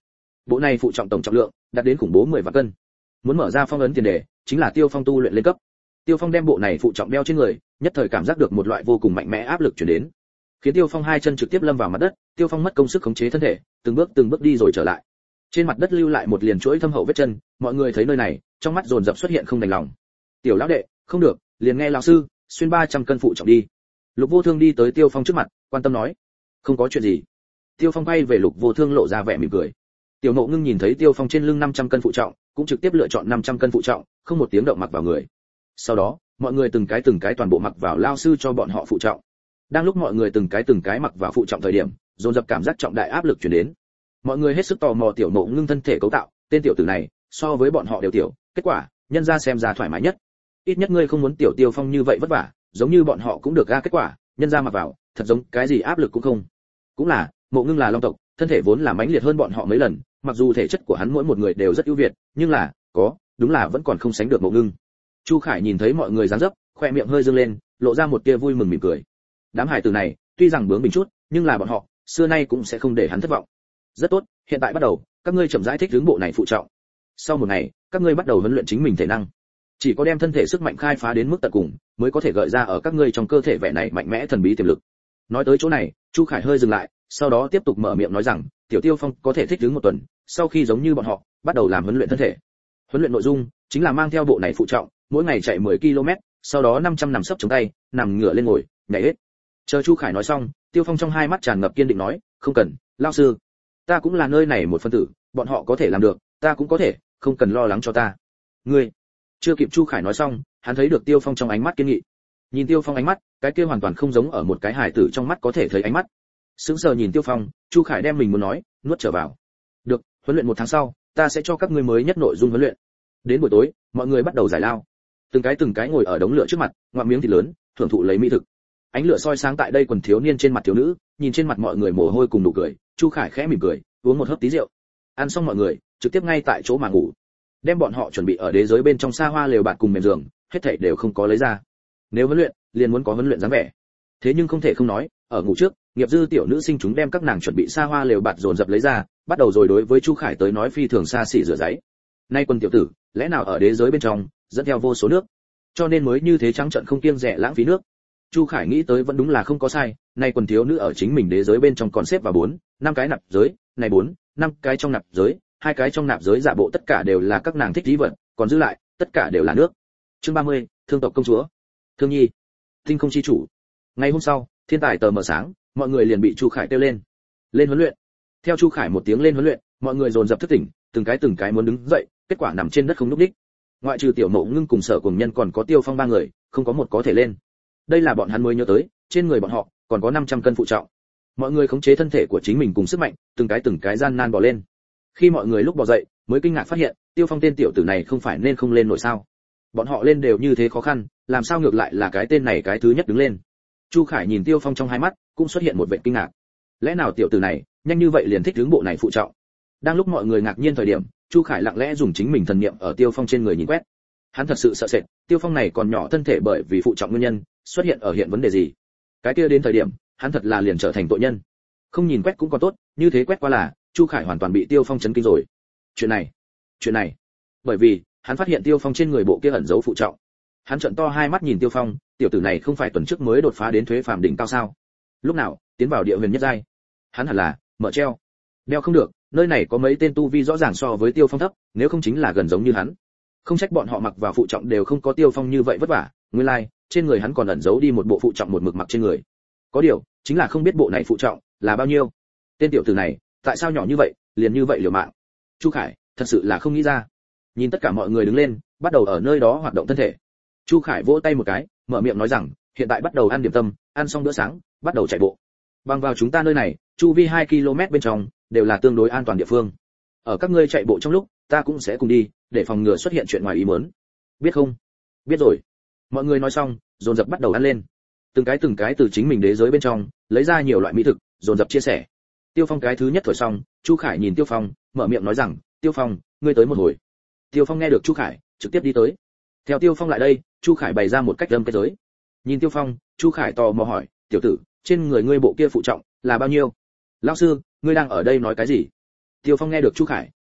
Bộ này phụ trọng tổng trọng lượng đạt đến khủng bố mười vạn cân. Muốn mở ra phong ấn tiền đề, chính là Tiêu Phong tu luyện lên cấp. Tiêu Phong đem bộ này phụ trọng đeo trên người, nhất thời cảm giác được một loại vô cùng mạnh mẽ áp lực truyền đến, khiến Tiêu Phong hai chân trực tiếp lâm vào mặt đất. Tiêu Phong mất công sức khống chế thân thể, từng bước từng bước đi rồi trở lại. Trên mặt đất lưu lại một liền chuỗi thâm hậu vết chân, mọi người thấy nơi này, trong mắt dồn dập xuất hiện không đành lòng. Tiểu lão đệ, không được, liền nghe lão sư, xuyên ba trăm cân phụ trọng đi. Lục Vô Thương đi tới Tiêu Phong trước mặt, quan tâm nói, không có chuyện gì. Tiêu Phong quay về Lục Vô Thương lộ ra vẻ mỉm cười. Tiểu Ngộ Ngưng nhìn thấy Tiêu Phong trên lưng năm trăm cân phụ trọng, cũng trực tiếp lựa chọn năm trăm cân phụ trọng, không một tiếng động mặc vào người. Sau đó, mọi người từng cái từng cái toàn bộ mặc vào lao sư cho bọn họ phụ trọng. Đang lúc mọi người từng cái từng cái mặc vào phụ trọng thời điểm, dồn dập cảm giác trọng đại áp lực truyền đến. Mọi người hết sức tò mò Tiểu Ngộ Ngưng thân thể cấu tạo, tên tiểu tử này, so với bọn họ đều tiểu, kết quả, nhân ra xem ra thoải mái nhất. Ít nhất ngươi không muốn tiểu Tiêu Phong như vậy vất vả, giống như bọn họ cũng được ra kết quả, nhân ra mặc vào, thật giống cái gì áp lực cũng không. Cũng là, Ngộ Ngưng là long tộc, thân thể vốn là mãnh liệt hơn bọn họ mấy lần, mặc dù thể chất của hắn mỗi một người đều rất ưu việt, nhưng là, có, đúng là vẫn còn không sánh được Ngộ Ngưng. Chu Khải nhìn thấy mọi người dáng dấp, khoe miệng hơi dương lên, lộ ra một tia vui mừng mỉm cười. Đám hải tử này, tuy rằng bướng bỉnh chút, nhưng là bọn họ, xưa nay cũng sẽ không để hắn thất vọng. Rất tốt, hiện tại bắt đầu, các ngươi chậm rãi thích ứng bộ này phụ trọng. Sau một ngày, các ngươi bắt đầu huấn luyện chính mình thể năng. Chỉ có đem thân thể sức mạnh khai phá đến mức tận cùng, mới có thể gợi ra ở các ngươi trong cơ thể vẻ này mạnh mẽ thần bí tiềm lực. Nói tới chỗ này, Chu Khải hơi dừng lại, sau đó tiếp tục mở miệng nói rằng, Tiểu Tiêu Phong có thể thích ứng một tuần, sau khi giống như bọn họ, bắt đầu làm huấn luyện thân thể. Huấn luyện nội dung chính là mang theo bộ này phụ trọng, mỗi ngày chạy mười ki lô mét, sau đó năm trăm nằm sấp chống tay, nằm ngửa lên ngồi, nhảy hết. Chờ Chu Khải nói xong, Tiêu Phong trong hai mắt tràn ngập kiên định nói, không cần, lão sư, ta cũng là nơi này một phân tử, bọn họ có thể làm được, ta cũng có thể, không cần lo lắng cho ta. Ngươi, chưa kịp Chu Khải nói xong, hắn thấy được Tiêu Phong trong ánh mắt kiên nghị. Nhìn Tiêu Phong ánh mắt, cái kia hoàn toàn không giống ở một cái hài tử trong mắt có thể thấy ánh mắt. Sững sờ nhìn Tiêu Phong, Chu Khải đem mình muốn nói nuốt trở vào. Được, huấn luyện một tháng sau, ta sẽ cho các ngươi mới nhất nội dung huấn luyện. Đến buổi tối, mọi người bắt đầu giải lao. Từng cái từng cái ngồi ở đống lửa trước mặt, ngoạm miếng thịt lớn, thưởng thụ lấy mỹ thực. Ánh lửa soi sáng tại đây quần thiếu niên trên mặt thiếu nữ, nhìn trên mặt mọi người mồ hôi cùng nụ cười, Chu Khải khẽ mỉm cười, uống một hớp tí rượu. Ăn xong mọi người, trực tiếp ngay tại chỗ mà ngủ. Đem bọn họ chuẩn bị ở đế giới bên trong xa hoa lều bạt cùng mềm giường, hết thảy đều không có lấy ra. Nếu huấn luyện, liền muốn có huấn luyện dáng vẻ. Thế nhưng không thể không nói, ở ngủ trước, nghiệp dư tiểu nữ sinh chúng đem các nàng chuẩn bị xa hoa lều bạt dồn dập lấy ra, bắt đầu rồi đối với Chu Khải tới nói phi thường xa xỉ rửa giấy. Nay quân tiểu tử, lẽ nào ở đế giới bên trong dẫn theo vô số nước, cho nên mới như thế trắng trợn không kiêng dè lãng phí nước. Chu Khải nghĩ tới vẫn đúng là không có sai, nay quần thiếu nữ ở chính mình đế giới bên trong còn xếp vào bốn, năm cái nạp giới, này bốn, năm cái trong nạp giới, hai cái trong nạp giới giả bộ tất cả đều là các nàng thích dí vật, còn giữ lại, tất cả đều là nước. Chương ba mươi, Thương tộc công chúa. Thương Nhi, Tinh không chi chủ. Ngày hôm sau, thiên tài tờ mờ sáng, mọi người liền bị Chu Khải kêu lên. Lên huấn luyện. Theo Chu Khải một tiếng lên huấn luyện, mọi người dồn dập thức tỉnh, từng cái từng cái muốn đứng dậy, kết quả nằm trên đất không lúc đích. Ngoại trừ Tiểu Mộ Ngưng cùng Sở Cùng Nhân còn có Tiêu Phong ba người, không có một có thể lên. Đây là bọn hắn mới nhớ tới, trên người bọn họ còn có năm trăm cân phụ trọng. Mọi người khống chế thân thể của chính mình cùng sức mạnh, từng cái từng cái gian nan bò lên. Khi mọi người lúc bò dậy, mới kinh ngạc phát hiện, Tiêu Phong tên tiểu tử này không phải nên không lên nổi sao? Bọn họ lên đều như thế khó khăn, làm sao ngược lại là cái tên này cái thứ nhất đứng lên? Chu Khải nhìn Tiêu Phong trong hai mắt, cũng xuất hiện một vẻ kinh ngạc. Lẽ nào tiểu tử này nhanh như vậy liền thích hướng bộ này phụ trọng? Đang lúc mọi người ngạc nhiên thời điểm, Chu Khải lặng lẽ dùng chính mình thần niệm ở Tiêu Phong trên người nhìn quét. Hắn thật sự sợ sệt, Tiêu Phong này còn nhỏ thân thể bởi vì phụ trọng nguyên nhân, xuất hiện ở hiện vấn đề gì? Cái kia đến thời điểm, hắn thật là liền trở thành tội nhân. Không nhìn quét cũng còn tốt, như thế quét qua là, Chu Khải hoàn toàn bị Tiêu Phong chấn kinh rồi. Chuyện này, chuyện này, bởi vì hắn phát hiện Tiêu Phong trên người bộ kia ẩn giấu phụ trọng. Hắn trợn to hai mắt nhìn Tiêu Phong, tiểu tử này không phải tuần trước mới đột phá đến thuế phàm đỉnh cao sao? Lúc nào tiến vào địa huyền nhất giai? Hắn hẳn là mở treo. Đeo không được, nơi này có mấy tên tu vi rõ ràng so với Tiêu Phong thấp, nếu không chính là gần giống như hắn. Không trách bọn họ mặc vào phụ trọng đều không có Tiêu Phong như vậy vất vả, nguyên lai, like, trên người hắn còn ẩn giấu đi một bộ phụ trọng một mực mặc trên người. Có điều, chính là không biết bộ này phụ trọng là bao nhiêu. Tên tiểu tử này, tại sao nhỏ như vậy, liền như vậy liều mạng? Chu Khải, thật sự là không nghĩ ra. Nhìn tất cả mọi người đứng lên, bắt đầu ở nơi đó hoạt động thân thể. Chu Khải vỗ tay một cái, mở miệng nói rằng, hiện tại bắt đầu ăn điểm tâm, ăn xong bữa sáng, bắt đầu chạy bộ. Bằng vào chúng ta nơi này, chu vi hai ki lô mét bên trong đều là tương đối an toàn địa phương. Ở các ngươi chạy bộ trong lúc, ta cũng sẽ cùng đi, để phòng ngừa xuất hiện chuyện ngoài ý muốn. Biết không? Biết rồi. Mọi người nói xong, dồn dập bắt đầu ăn lên. Từng cái từng cái từ chính mình đế giới bên trong, lấy ra nhiều loại mỹ thực, dồn dập chia sẻ. Tiêu Phong cái thứ nhất thổi xong, Chu Khải nhìn Tiêu Phong, mở miệng nói rằng, Tiêu Phong, ngươi tới một hồi. Tiêu Phong nghe được Chu Khải, trực tiếp đi tới. Theo Tiêu Phong lại đây, Chu Khải bày ra một cách âm kết giới. Nhìn Tiêu Phong, Chu Khải tò mò hỏi, tiểu tử, trên người ngươi bộ kia phụ trọng là bao nhiêu? Lão sư, ngươi đang ở đây nói cái gì? Tiêu Phong nghe được Chu Khải,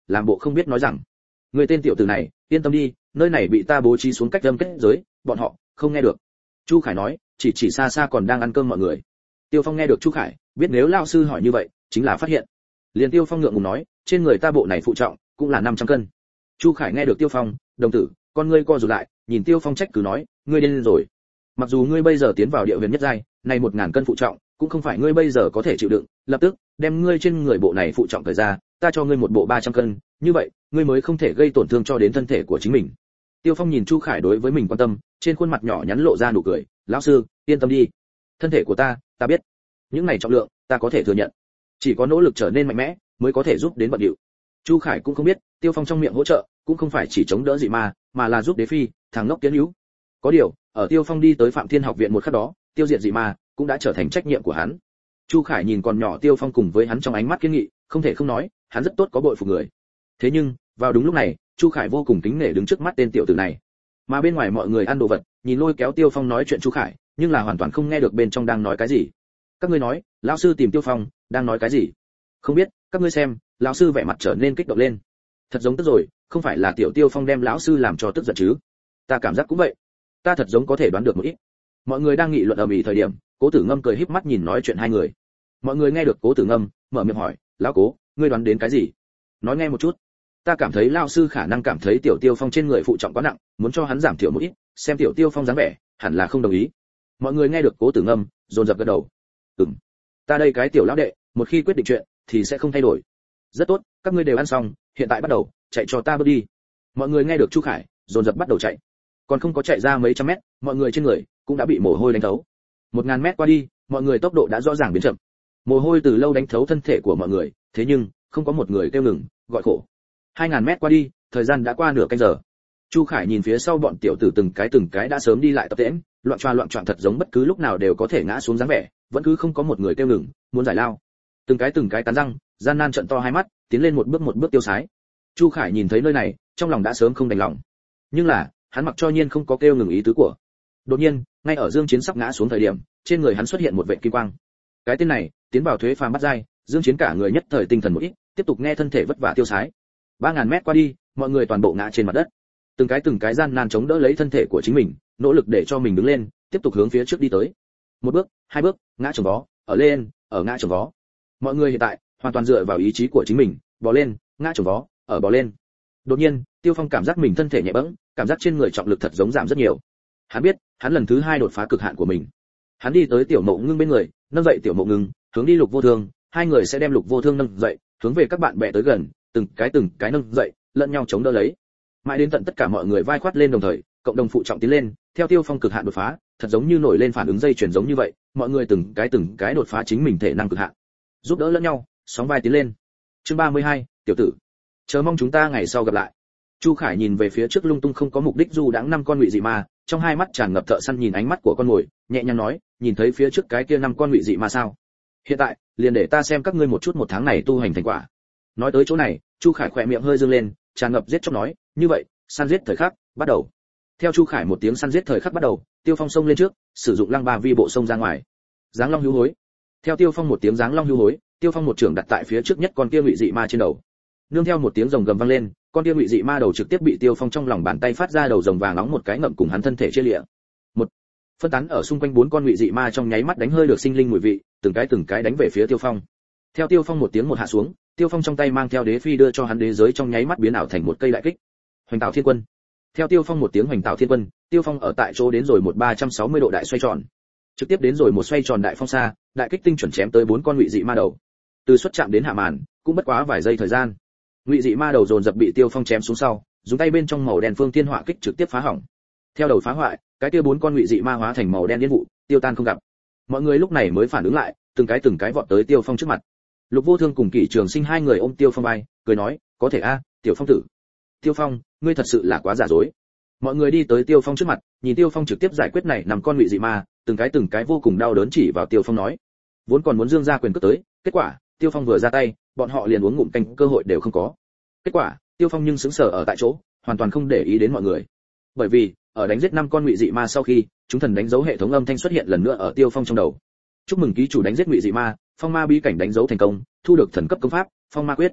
làm bộ không biết nói rằng: người tên tiểu tử này, yên tâm đi, nơi này bị ta bố trí xuống cách âm kết giới, bọn họ không nghe được. Chu Khải nói, chỉ chỉ xa xa còn đang ăn cơm mọi người. Tiêu Phong nghe được Chu Khải, biết nếu lão sư hỏi như vậy, chính là phát hiện. Liền Tiêu Phong ngượng ngùng nói, trên người ta bộ này phụ trọng, cũng là năm trăm cân. Chu Khải nghe được Tiêu Phong, đồng tử, con ngươi co rụt lại, nhìn Tiêu Phong trách cứ nói, ngươi điên rồi. Mặc dù ngươi bây giờ tiến vào địa huyền nhất giai, này một ngàn cân phụ trọng, cũng không phải ngươi bây giờ có thể chịu đựng, lập tức đem ngươi trên người bộ này phụ trọng thời ra, ta cho ngươi một bộ ba trăm cân, như vậy, ngươi mới không thể gây tổn thương cho đến thân thể của chính mình. Tiêu Phong nhìn Chu Khải đối với mình quan tâm, trên khuôn mặt nhỏ nhắn lộ ra nụ cười, lão sư, yên tâm đi, thân thể của ta, ta biết, những này trọng lượng, ta có thể thừa nhận, chỉ có nỗ lực trở nên mạnh mẽ, mới có thể giúp đến bận điệu. Chu Khải cũng không biết, Tiêu Phong trong miệng hỗ trợ, cũng không phải chỉ chống đỡ dị ma, mà là giúp Đế Phi, thằng ngốc kiến hữu. Có điều, ở Tiêu Phong đi tới Phạm Thiên học viện một khắc đó, tiêu diệt dị ma cũng đã trở thành trách nhiệm của hắn. Chu Khải nhìn còn nhỏ Tiêu Phong cùng với hắn trong ánh mắt kiên nghị, không thể không nói, hắn rất tốt có bội phục người. Thế nhưng, vào đúng lúc này, Chu Khải vô cùng kính nể đứng trước mắt tên tiểu tử này. Mà bên ngoài mọi người ăn đồ vật, nhìn lôi kéo Tiêu Phong nói chuyện Chu Khải, nhưng là hoàn toàn không nghe được bên trong đang nói cái gì. Các ngươi nói, lão sư tìm Tiêu Phong, đang nói cái gì? Không biết, các ngươi xem, lão sư vẻ mặt trở nên kích động lên. Thật giống tức rồi, không phải là tiểu Tiêu Phong đem lão sư làm cho tức giận chứ? Ta cảm giác cũng vậy. Ta thật giống có thể đoán được một ít. Mọi người đang nghị luận ầm ĩ thời điểm, Cố Tử Ngâm cười híp mắt nhìn nói chuyện hai người. Mọi người nghe được Cố Tử Ngâm mở miệng hỏi, lão Cố, ngươi đoán đến cái gì? Nói nghe một chút. Ta cảm thấy lão sư khả năng cảm thấy tiểu Tiêu Phong trên người phụ trọng quá nặng, muốn cho hắn giảm thiểu một ít, xem tiểu Tiêu Phong dáng vẻ, hẳn là không đồng ý. Mọi người nghe được Cố Tử Ngâm, dồn dập gật đầu. Ừm, ta đây cái tiểu lão đệ, một khi quyết định chuyện thì sẽ không thay đổi. Rất tốt, các ngươi đều ăn xong, hiện tại bắt đầu, chạy cho ta bước đi. Mọi người nghe được Chu Khải, dồn dập bắt đầu chạy. Còn không có chạy ra mấy trăm mét, mọi người trên người cũng đã bị mồ hôi đánh thấu. Một ngàn mét qua đi, mọi người tốc độ đã rõ ràng biến chậm. Mồ hôi từ lâu đánh thấu thân thể của mọi người, thế nhưng không có một người kêu ngừng, gọi khổ. Hai ngàn mét qua đi, thời gian đã qua nửa canh giờ. Chu Khải nhìn phía sau bọn tiểu tử từng cái từng cái đã sớm đi lại tập tễnh, loạn choạng loạn choạng thật giống bất cứ lúc nào đều có thể ngã xuống dáng vẻ, vẫn cứ không có một người kêu ngừng, muốn giải lao. Từng cái từng cái cắn răng, gian nan trợn to hai mắt, tiến lên một bước một bước tiêu sái. Chu Khải nhìn thấy nơi này, trong lòng đã sớm không đành lòng. Nhưng là, hắn mặc cho nhiên không có kêu ngừng ý tứ của. Đột nhiên, ngay ở Dương Chiến sắp ngã xuống thời điểm, trên người hắn xuất hiện một vệt kim quang. Cái tên này, tiến vào thuế phàm bắt giai, Dương Chiến cả người nhất thời tinh thần một ít, tiếp tục nghe thân thể vất vả tiêu sái. ba ngàn mét qua đi, mọi người toàn bộ ngã trên mặt đất. Từng cái từng cái gian nan chống đỡ lấy thân thể của chính mình, nỗ lực để cho mình đứng lên, tiếp tục hướng phía trước đi tới. Một bước, hai bước, ngã chồng vó, ở lên, ở ngã chồng vó. Mọi người hiện tại hoàn toàn dựa vào ý chí của chính mình, bò lên, ngã chồng vó, ở bò lên. Đột nhiên, Tiêu Phong cảm giác mình thân thể nhẹ bẫng, cảm giác trên người trọng lực thật giống giảm rất nhiều. Hắn biết, hắn lần thứ hai đột phá cực hạn của mình. Hắn đi tới Tiểu Mộ Ngưng bên người, nâng dậy Tiểu Mộ Ngưng, hướng đi Lục Vô Thương, hai người sẽ đem Lục Vô Thương nâng dậy, hướng về các bạn bè tới gần, từng cái từng cái nâng dậy, lẫn nhau chống đỡ lấy. Mãi đến tận tất cả mọi người vai khoát lên đồng thời, cộng đồng phụ trọng tiến lên, theo Tiêu Phong cực hạn đột phá, thật giống như nổi lên phản ứng dây chuyển giống như vậy, mọi người từng cái từng cái đột phá chính mình thể năng cực hạn, giúp đỡ lẫn nhau, sóng vai tiến lên. Chương ba mươi hai, tiểu tử, chờ mong chúng ta ngày sau gặp lại. Chu Khải nhìn về phía trước lung tung không có mục đích du đãng năm con ngụy dị ma, trong hai mắt tràn ngập thợ săn nhìn ánh mắt của con mồi, nhẹ nhàng nói, nhìn thấy phía trước cái kia năm con ngụy dị ma sao? Hiện tại, liền để ta xem các ngươi một chút một tháng này tu hành thành quả. Nói tới chỗ này, Chu Khải khỏe miệng hơi dương lên, tràn ngập giết chóc nói, như vậy, săn giết thời khắc, bắt đầu. Theo Chu Khải một tiếng săn giết thời khắc bắt đầu, Tiêu Phong xông lên trước, sử dụng lăng ba vi bộ xông ra ngoài. Giáng Long hưu hối. Theo Tiêu Phong một tiếng giáng long hưu hối, Tiêu Phong một trường đặt tại phía trước nhất con kia ngụy dị ma trên đầu. Nương theo một tiếng rồng gầm vang lên, con kia ngụy dị ma đầu trực tiếp bị Tiêu Phong trong lòng bàn tay phát ra đầu rồng vàng nóng một cái ngậm cùng hắn thân thể chia liễu. Một phân tán ở xung quanh bốn con ngụy dị ma trong nháy mắt đánh hơi được sinh linh mùi vị, từng cái từng cái đánh về phía Tiêu Phong. Theo Tiêu Phong một tiếng một hạ xuống, Tiêu Phong trong tay mang theo đế phi đưa cho hắn đế giới trong nháy mắt biến ảo thành một cây đại kích. Hoành Tạo Thiên Quân. Theo Tiêu Phong một tiếng Hoành Tạo Thiên Quân, Tiêu Phong ở tại chỗ đến rồi một ba trăm sáu mươi độ đại xoay tròn. Trực tiếp đến rồi một xoay tròn đại phong xa, đại kích tinh chuẩn chém tới bốn con ngụy dị ma đầu. Từ xuất chạm đến hạ màn, cũng bất quá vài giây thời gian. Ngụy dị ma đầu dồn dập bị Tiêu Phong chém xuống sau, dùng tay bên trong màu đen phương thiên hỏa kích trực tiếp phá hỏng. Theo đầu phá hoại, cái kia bốn con ngụy dị ma hóa thành màu đen điên vụ, tiêu tan không gặp. Mọi người lúc này mới phản ứng lại, từng cái từng cái vọt tới Tiêu Phong trước mặt. Lục Vô Thương cùng Kỷ Trường Sinh hai người ôm Tiêu Phong vai, cười nói, có thể a, Tiểu Phong tử. Tiêu Phong, ngươi thật sự là quá giả dối. Mọi người đi tới Tiêu Phong trước mặt, nhìn Tiêu Phong trực tiếp giải quyết này nằm con ngụy dị ma, từng cái từng cái vô cùng đau đớn chỉ vào Tiêu Phong nói, vốn còn muốn dương ra quyền cướp tới, kết quả, Tiêu Phong vừa ra tay, bọn họ liền uống ngụm canh cơ hội đều không có. Kết quả, Tiêu Phong nhưng sững sờ ở tại chỗ, hoàn toàn không để ý đến mọi người. Bởi vì, ở đánh giết năm con ngụy dị ma sau khi, chúng thần đánh dấu hệ thống âm thanh xuất hiện lần nữa ở Tiêu Phong trong đầu. Chúc mừng ký chủ đánh giết ngụy dị ma, phong ma bí cảnh đánh dấu thành công, thu được thần cấp công pháp, phong ma quyết.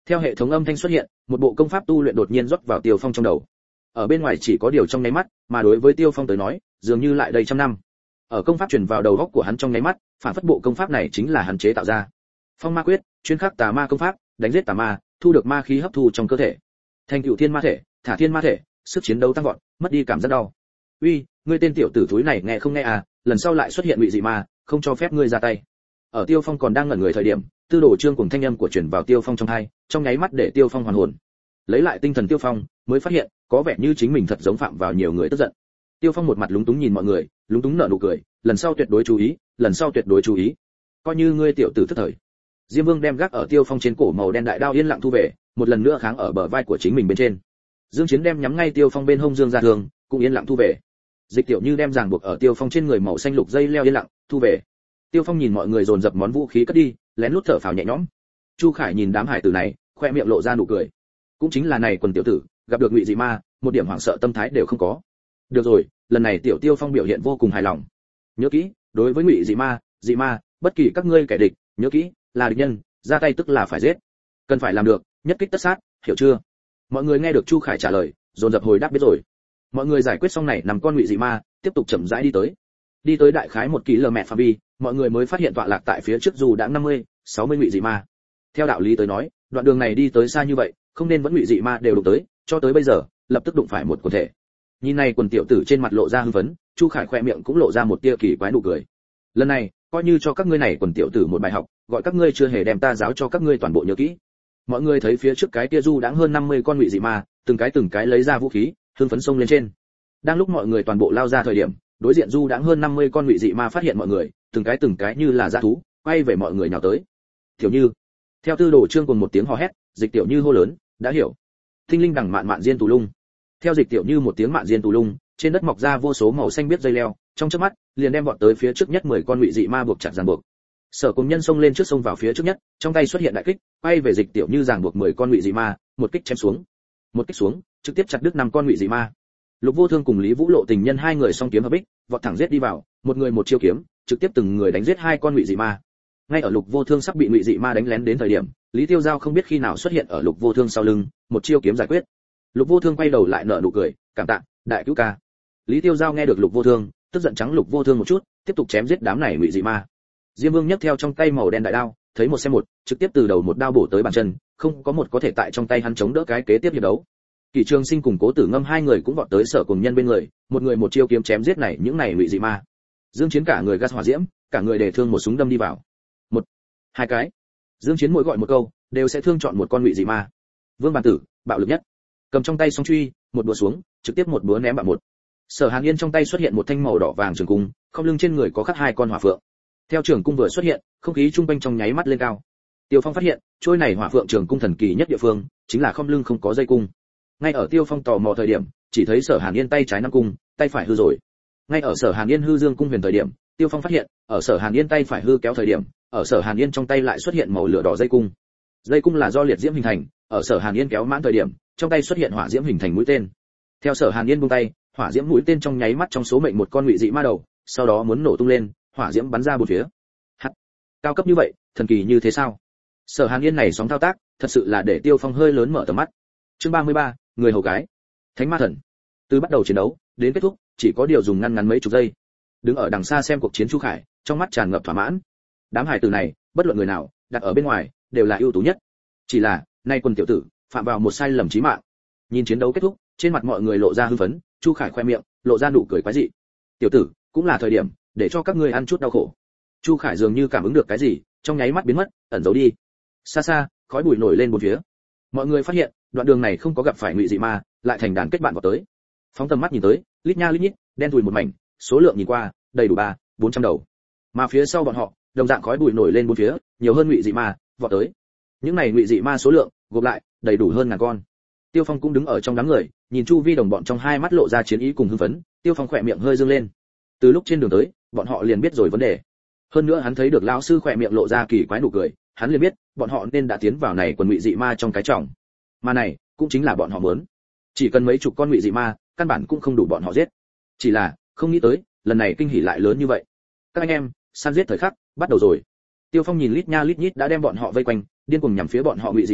Theo hệ thống âm thanh xuất hiện, một bộ công pháp tu luyện đột nhiên rót vào Tiêu Phong trong đầu. Ở bên ngoài chỉ có điều trong nháy mắt, mà đối với Tiêu Phong tới nói, dường như lại đầy trăm năm. Ở công pháp truyền vào đầu óc của hắn trong nháy mắt, phản phất bộ công pháp này chính là hắn chế tạo ra. Phong Ma Quyết, chuyên khắc tà ma công pháp, đánh giết tà ma, thu được ma khí hấp thu trong cơ thể. Thành tựu thiên ma thể, thả thiên ma thể, sức chiến đấu tăng vọt, mất đi cảm giác đau. Uy, ngươi tên tiểu tử thúi này nghe không nghe à, lần sau lại xuất hiện ngụy dị ma, không cho phép ngươi ra tay. Ở Tiêu Phong còn đang ngẩn người thời điểm, tư đồ trương cùng thanh âm của truyền vào Tiêu Phong trong tai, trong nháy mắt để Tiêu Phong hoàn hồn. Lấy lại tinh thần Tiêu Phong, mới phát hiện, có vẻ như chính mình thật giống phạm vào nhiều người tức giận. Tiêu Phong một mặt lúng túng nhìn mọi người, lúng túng nở nụ cười, lần sau tuyệt đối chú ý, lần sau tuyệt đối chú ý. Coi như ngươi tiểu tử tức thời. Diêm Vương đem gác ở Tiêu Phong trên cổ màu đen đại đao yên lặng thu về, một lần nữa kháng ở bờ vai của chính mình bên trên. Dương Chiến đem nhắm ngay Tiêu Phong bên hông dương ra thường, cũng yên lặng thu về. Dịch Tiểu Như đem ràng buộc ở Tiêu Phong trên người màu xanh lục dây leo yên lặng thu về. Tiêu Phong nhìn mọi người dồn dập món vũ khí cất đi, lén lút thở phào nhẹ nhõm. Chu Khải nhìn đám hải tử này, khoe miệng lộ ra nụ cười. Cũng chính là này quần tiểu tử, gặp được ngụy dị ma, một điểm hoảng sợ tâm thái đều không có. Được rồi, lần này tiểu Tiêu Phong biểu hiện vô cùng hài lòng. Nhớ kỹ, đối với ngụy dị ma, dị ma, bất kỳ các ngươi kẻ địch, nhớ kỹ, là địch nhân, ra tay tức là phải giết. Cần phải làm được, nhất kích tất sát, hiểu chưa? Mọi người nghe được Chu Khải trả lời, dồn dập hồi đáp biết rồi. Mọi người giải quyết xong này nằm con ngụy dị ma, tiếp tục chậm rãi đi tới. Đi tới đại khái một km phạm vi, mọi người mới phát hiện tọa lạc tại phía trước dù đã năm mươi, sáu mươi ngụy dị ma. Theo đạo lý tới nói, đoạn đường này đi tới xa như vậy, không nên vẫn ngụy dị ma đều đụng tới, cho tới bây giờ, lập tức đụng phải một quần thể. Nhìn này quần tiểu tử trên mặt lộ ra hưng phấn, Chu Khải khoe miệng cũng lộ ra một tia kỳ quái nụ cười. Lần này, coi như cho các ngươi này quần tiểu tử một bài học, gọi các ngươi chưa hề đem ta giáo cho các ngươi toàn bộ nhớ kỹ. Mọi người thấy phía trước cái tia du đãng hơn năm mươi con ngụy dị ma, từng cái từng cái lấy ra vũ khí, hưng phấn xông lên trên. Đang lúc mọi người toàn bộ lao ra thời điểm, đối diện du đãng hơn năm mươi con ngụy dị ma phát hiện mọi người, từng cái từng cái như là dã thú, quay về mọi người nhào tới. Tiểu Như, theo tư đồ trương cùng một tiếng hò hét, Dịch Tiểu Như hô lớn, đã hiểu. Tinh linh đằng mạn mạn diên tù lung. Theo Dịch Tiểu Như một tiếng mạn diên tù lung, trên đất mọc ra vô số màu xanh biết dây leo, trong chớp mắt, liền đem vọt tới phía trước nhất mười con ngụy dị ma buộc chặt ràng buộc. Sở Cùng Nhân xông lên trước sông vào phía trước nhất, trong tay xuất hiện đại kích, quay về Dịch Tiểu Như ràng buộc mười con ngụy dị ma, một kích chém xuống. Một kích xuống, trực tiếp chặt đứt năm con ngụy dị ma. Lục Vô Thương cùng Lý Vũ Lộ tình nhân hai người song kiếm hợp bích, vọt thẳng giết đi vào, một người một chiêu kiếm, trực tiếp từng người đánh giết hai con ngụy dị ma. Ngay ở Lục Vô Thương sắp bị ngụy dị ma đánh lén đến thời điểm, Lý Tiêu Giao không biết khi nào xuất hiện ở Lục Vô Thương sau lưng, một chiêu kiếm giải quyết. Lục Vô Thương quay đầu lại nở nụ cười, cảm tạ, đại cứu ca. Lý Tiêu Giao nghe được Lục Vô Thương, tức giận trắng Lục Vô Thương một chút, tiếp tục chém giết đám này ngụy dị ma. Diêm Vương nhấc theo trong tay màu đen đại đao, thấy một xem một, trực tiếp từ đầu một đao bổ tới bàn chân, không có một có thể tại trong tay hắn chống đỡ cái kế tiếp hiệp đấu. Kỷ Trường Sinh cùng Cố Tử Ngâm hai người cũng vọt tới Sở Cùng Nhân bên người, một người một chiêu kiếm chém giết này những này ngụy dị ma. Dương Chiến cả người gas hỏa diễm, cả người đề thương một súng đâm đi vào. Một, hai cái. Dương Chiến mỗi gọi một câu, đều sẽ thương chọn một con ngụy dị ma. Vương Bản Tử, bạo lực nhất. Cầm trong tay song truy, một búa xuống, trực tiếp một búa ném bạo một. Sở Hàn Yên trong tay xuất hiện một thanh màu đỏ vàng trường cung, không lưng trên người có khắc hai con hỏa phượng. Theo trường cung vừa xuất hiện, không khí trung quanh trong nháy mắt lên cao. Tiêu Phong phát hiện, trôi này hỏa phượng trường cung thần kỳ nhất địa phương, chính là không lưng không có dây cung. Ngay ở Tiêu Phong tò mò thời điểm, chỉ thấy Sở Hàn Yên tay trái nắm cung, tay phải hư rồi. Ngay ở Sở Hàn Yên hư dương cung huyền thời điểm, Tiêu Phong phát hiện, ở Sở Hàn Yên tay phải hư kéo thời điểm, ở Sở Hàn Yên trong tay lại xuất hiện màu lửa đỏ dây cung. Dây cung là do liệt diễm hình thành, ở Sở Hàn Yên kéo mãn thời điểm, trong tay xuất hiện hỏa diễm hình thành mũi tên. Theo Sở Hàn Yên buông tay, hỏa diễm mũi tên trong nháy mắt trong số mệnh một con ngụy dị ma đầu, sau đó muốn nổ tung lên, hỏa diễm bắn ra bốn phía. Hắt, cao cấp như vậy, thần kỳ như thế sao? Sở Hàn Yên này sóng thao tác, thật sự là để Tiêu Phong hơi lớn mở tầm mắt. Chương ba mươi ba, người hầu gái. Thánh ma thần. Từ bắt đầu chiến đấu đến kết thúc, chỉ có điều dùng ngăn ngắn mấy chục giây. Đứng ở đằng xa xem cuộc chiến Chu Khải, trong mắt tràn ngập thỏa mãn. Đám hải tử này, bất luận người nào, đặt ở bên ngoài, đều là ưu tú nhất. Chỉ là, nay quần tiểu tử, phạm vào một sai lầm chí mạng. Nhìn chiến đấu kết thúc, trên mặt mọi người lộ ra hưng phấn, Chu Khải khoe miệng, lộ ra nụ cười quái dị. Tiểu tử, cũng là thời điểm để cho các ngươi ăn chút đau khổ. Chu Khải dường như cảm ứng được cái gì, trong nháy mắt biến mất, ẩn giấu đi. Xa xa, khói bụi nổi lên bốn phía. Mọi người phát hiện, đoạn đường này không có gặp phải ngụy dị ma, lại thành đàn kết bạn vào tới. Phóng tầm mắt nhìn tới, lít nha lít nhít, đen thùi một mảnh, số lượng nhìn qua, đầy đủ ba, bốn trăm đầu. Mà phía sau bọn họ, đồng dạng khói bụi nổi lên bốn phía, nhiều hơn ngụy dị ma vọt tới. Những này ngụy dị ma số lượng, gộp lại, đầy đủ hơn ngàn con. Tiêu Phong cũng đứng ở trong đám người, nhìn chu vi đồng bọn trong hai mắt lộ ra chiến ý cùng hưng phấn, Tiêu Phong khỏe miệng hơi dương lên. Từ lúc trên đường tới, bọn họ liền biết rồi vấn đề. Hơn nữa hắn thấy được lão sư khỏe miệng lộ ra kỳ quái nụ cười, hắn liền biết, bọn họ nên đã tiến vào này quần ngụy dị ma trong cái trọng. Mà này, cũng chính là bọn họ muốn. Chỉ cần mấy chục con ngụy dị ma, căn bản cũng không đủ bọn họ giết. Chỉ là, không nghĩ tới, lần này kinh hỉ lại lớn như vậy. Các anh em, săn giết thời khắc bắt đầu rồi. Tiêu Phong nhìn lít nha lít nhít đã đem bọn họ vây quanh, điên cuồng nhằm phía bọn họ ngụy dị ma,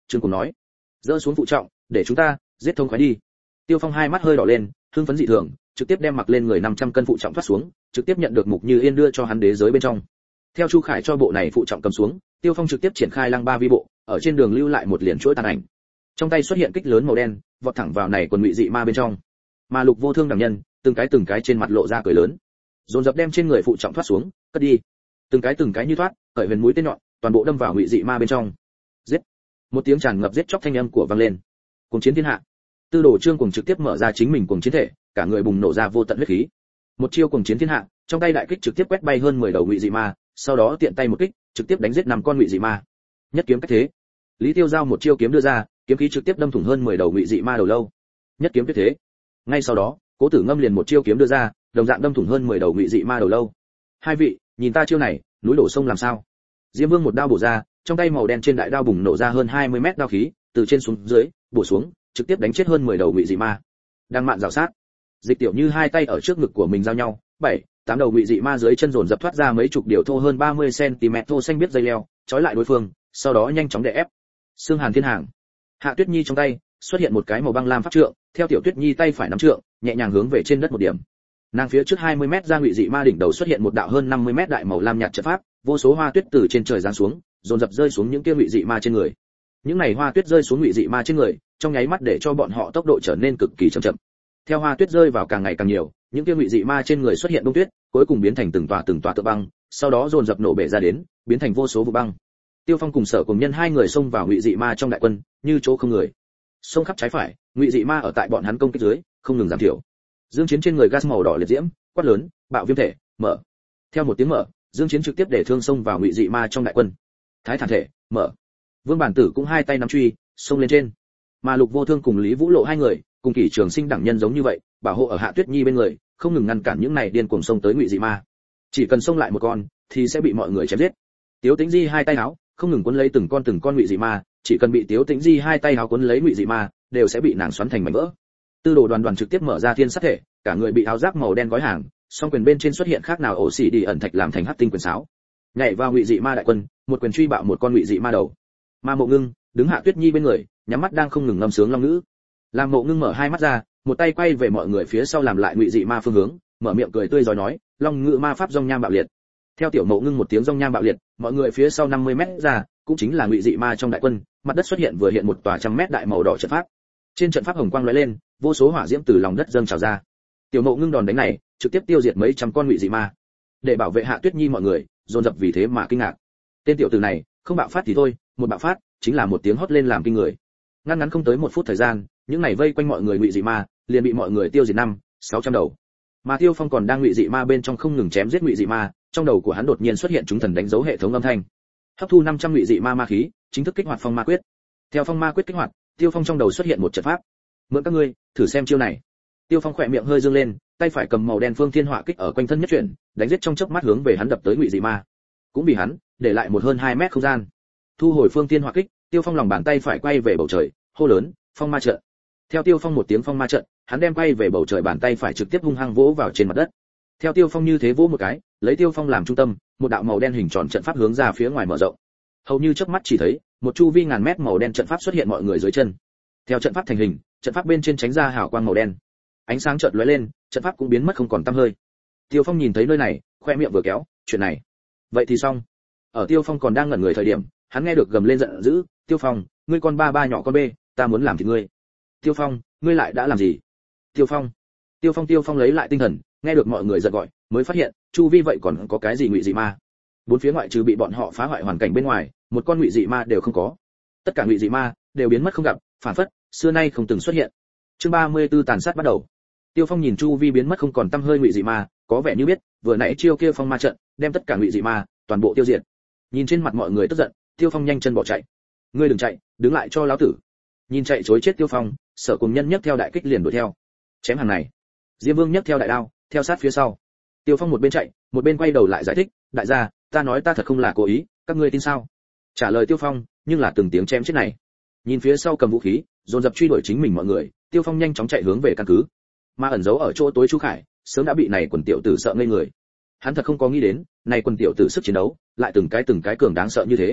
Trương Cuồng nói. Dỡ xuống phụ trọng, để chúng ta giết thông khoái đi. Tiêu Phong hai mắt hơi đỏ lên, hưng phấn dị thường, trực tiếp đem mặc lên người năm trăm cân phụ trọng thoát xuống, trực tiếp nhận được Mục Như Yên đưa cho hắn đế giới bên trong. Theo Chu Khải cho bộ này phụ trọng cầm xuống, Tiêu Phong trực tiếp triển khai lăng ba vi bộ, ở trên đường lưu lại một liền chuỗi tàn ảnh. Trong tay xuất hiện kích lớn màu đen, vọt thẳng vào này quần ngụy dị ma bên trong. Mà Lục Vô Thương đẳng nhân, từng cái từng cái trên mặt lộ ra cười lớn, dồn dập đem trên người phụ trọng thoát xuống, cất đi. Từng cái từng cái như thoát, cởi huyền mũi tên nhọn, toàn bộ đâm vào ngụy dị ma bên trong. Giết! Một tiếng tràn ngập giết chóc thanh âm của vang lên. Cuồng chiến thiên hạ. Tư Đồ Trương Cuồng trực tiếp mở ra chính mình cuồng chiến thể, cả người bùng nổ ra vô tận huyết khí. Một chiêu cuồng chiến thiên hạ, trong tay đại kích trực tiếp quét bay hơn mười đầu ngụy dị ma, sau đó tiện tay một kích, trực tiếp đánh giết năm con ngụy dị ma. Nhất kiếm cách thế. Lý Tiêu Giao một chiêu kiếm đưa ra, kiếm khí trực tiếp đâm thủng hơn mười đầu ngụy dị ma đầu lâu. Nhất kiếm tuyệt thế. Ngay sau đó, Cố Tử Ngâm liền một chiêu kiếm đưa ra, đồng dạng đâm thủng hơn mười đầu ngụy dị ma đầu lâu. Hai vị, nhìn ta chiêu này, núi đổ sông làm sao? Diêm Vương một đao bổ ra, trong tay màu đen trên đại đao bùng nổ ra hơn hai mươi mét đao khí, từ trên xuống dưới, bổ xuống, trực tiếp đánh chết hơn mười đầu ngụy dị ma. Đang mạn rào sát. Dịch Tiểu Như hai tay ở trước ngực của mình giao nhau, bảy, tám đầu ngụy dị ma dưới chân dồn dập thoát ra mấy chục điều thô hơn ba mươi xăng-ti-mét thô xanh biết dây leo, trói lại đối phương, sau đó nhanh chóng đè ép. Xương Hàn Thiên Hàng. Hạ Tuyết Nhi trong tay xuất hiện một cái màu băng lam pháp trượng, theo Tiểu Tuyết Nhi tay phải nắm trượng, nhẹ nhàng hướng về trên đất một điểm. Nàng phía trước hai mươi mét ra ngụy dị ma đỉnh đầu xuất hiện một đạo hơn năm mươi mét đại màu lam nhạt trận pháp, vô số hoa tuyết từ trên trời giáng xuống, dồn dập rơi xuống những kia ngụy dị ma trên người. Những này hoa tuyết rơi xuống ngụy dị ma trên người, trong nháy mắt để cho bọn họ tốc độ trở nên cực kỳ chậm chậm. Theo hoa tuyết rơi vào càng ngày càng nhiều, những kia ngụy dị ma trên người xuất hiện bông tuyết, cuối cùng biến thành từng tòa từng tòa tượng băng, sau đó dồn dập nổ bể ra đến, biến thành vô số vụ băng. Tiêu Phong cùng Sở Cùng Nhân hai người xông vào ngụy dị ma trong đại quân, như chỗ không người. Xông khắp trái phải, ngụy dị ma ở tại bọn hắn công kích dưới, không ngừng giảm thiểu. Dương Chiến trên người gas màu đỏ liệt diễm, quát lớn, bạo viêm thể, mở. Theo một tiếng mở, Dương Chiến trực tiếp để thương xông vào ngụy dị ma trong đại quân. Thái Thản thể, mở. Vương Bản Tử cũng hai tay nắm truy, xông lên trên. Mà Lục Vô Thương cùng Lý Vũ Lộ hai người, cùng Kỷ Trường Sinh đẳng nhân giống như vậy, bảo hộ ở Hạ Tuyết Nhi bên người, không ngừng ngăn cản những này điên cuồng xông tới ngụy dị ma. Chỉ cần xông lại một con, thì sẽ bị mọi người chém giết. Tiếu Tĩnh Di hai tay áo, không ngừng cuốn lấy từng con từng con ngụy dị ma, chỉ cần bị Tiếu Tĩnh Di hai tay áo cuốn lấy ngụy dị ma, đều sẽ bị nàng xoắn thành mảnh vỡ. Tư Đồ Đoàn Đoàn trực tiếp mở ra thiên sát thể, cả người bị áo giáp màu đen gói hàng, song quyền bên trên xuất hiện khác nào ổ xỉ đi ẩn thạch làm thành hắc tinh quyền sáo. Nhảy vào ngụy dị ma đại quân, một quyền truy bạo một con ngụy dị ma đầu. Ma Mộ Ngưng đứng Hạ Tuyết Nhi bên người, nhắm mắt đang không ngừng ngâm sướng long ngữ. Làm Mộ Ngưng mở hai mắt ra, một tay quay về mọi người phía sau làm lại ngụy dị ma phương hướng, mở miệng cười tươi rói nói, long ngữ ma pháp rong nham bạo liệt. Theo Tiểu Mộ Ngưng một tiếng rong nham bạo liệt, mọi người phía sau năm mươi mét ra, cũng chính là ngụy dị ma trong đại quân, mặt đất xuất hiện vừa hiện một tòa trăm mét đại màu đỏ trận pháp. Trên trận pháp hồng quang lóe lên, vô số hỏa diễm từ lòng đất dâng trào ra. Tiểu Mộ Ngưng đòn đánh này, trực tiếp tiêu diệt mấy trăm con ngụy dị ma. Để bảo vệ Hạ Tuyết Nhi mọi người, dồn dập vì thế mà kinh ngạc. Tên tiểu tử này, không bạo phát thì thôi, một bạo phát, chính là một tiếng hót lên làm kinh người. Ngắn ngắn không tới một phút thời gian, những này vây quanh mọi người ngụy dị ma, liền bị mọi người tiêu diệt năm, sáu trăm đầu. Mà Tiêu Phong còn đang ngụy dị ma bên trong không ngừng chém giết ngụy dị ma, trong đầu của hắn đột nhiên xuất hiện chúng thần đánh dấu hệ thống âm thanh. Hấp thu năm trăm ngụy dị ma ma khí, chính thức kích hoạt phong ma quyết. Theo phong ma quyết kích hoạt, Tiêu Phong trong đầu xuất hiện một trận pháp. Mượn các ngươi, thử xem chiêu này. Tiêu Phong khỏe miệng hơi dương lên, tay phải cầm màu đen phương thiên hỏa kích ở quanh thân nhất chuyển, đánh giết trong chớp mắt hướng về hắn đập tới ngụy dị ma. Cũng bị hắn để lại một hơn hai mét không gian. Thu hồi phương thiên hỏa kích, Tiêu Phong lòng bàn tay phải quay về bầu trời, hô lớn, phong ma trận. Theo Tiêu Phong một tiếng phong ma trận, hắn đem quay về bầu trời bàn tay phải trực tiếp hung hăng vỗ vào trên mặt đất. Theo Tiêu Phong như thế vỗ một cái, lấy Tiêu Phong làm trung tâm, một đạo màu đen hình tròn trận pháp hướng ra phía ngoài mở rộng. Hầu như chớp mắt chỉ thấy, một chu vi ngàn mét màu đen trận pháp xuất hiện mọi người dưới chân. Theo trận pháp thành hình, trận pháp bên trên tránh ra hào quang màu đen. Ánh sáng chợt lóe lên, trận pháp cũng biến mất không còn tăm hơi. Tiêu Phong nhìn thấy nơi này, khoe miệng vừa kéo, chuyện này, vậy thì xong. Ở Tiêu Phong còn đang ngẩn người thời điểm, hắn nghe được gầm lên giận dữ, Tiêu Phong, ngươi con ba ba nhỏ con bê, ta muốn làm thịt ngươi. Tiêu Phong, ngươi lại đã làm gì? Tiêu Phong, Tiêu Phong Tiêu Phong lấy lại tinh thần, nghe được mọi người giật gọi, mới phát hiện, chu vi vậy còn có cái gì ngụy dị ma. Bốn phía ngoại trừ bị bọn họ phá hoại hoàn cảnh bên ngoài, một con ngụy dị ma đều không có. Tất cả ngụy dị ma đều biến mất không gặp, phản phất xưa nay không từng xuất hiện. Chương ba mươi tư tàn sát bắt đầu. Tiêu Phong nhìn chu vi biến mất không còn tăm hơi ngụy dị ma, có vẻ như biết, vừa nãy chiêu kia phong ma trận, đem tất cả ngụy dị ma toàn bộ tiêu diệt. Nhìn trên mặt mọi người tức giận, Tiêu Phong nhanh chân bỏ chạy. Ngươi đừng chạy, đứng lại cho lão tử. Nhìn chạy trối chết Tiêu Phong, Sở Cùng Nhân nhấc theo đại kích liền đuổi theo. Chém hàng này. Diêm Vương nhấc theo đại đao, theo sát phía sau. Tiêu Phong một bên chạy, một bên quay đầu lại giải thích, đại gia, ta nói ta thật không là cố ý, các ngươi tin sao? Trả lời Tiêu Phong, nhưng là từng tiếng chém chết này. Nhìn phía sau cầm vũ khí, dồn dập truy đuổi chính mình mọi người, Tiêu Phong nhanh chóng chạy hướng về căn cứ. Mà ẩn giấu ở chỗ tối Chu Khải, sớm đã bị này quần tiểu tử sợ ngây người. Hắn thật không có nghĩ đến, này quần tiểu tử sức chiến đấu, lại từng cái từng cái cường đáng sợ như thế.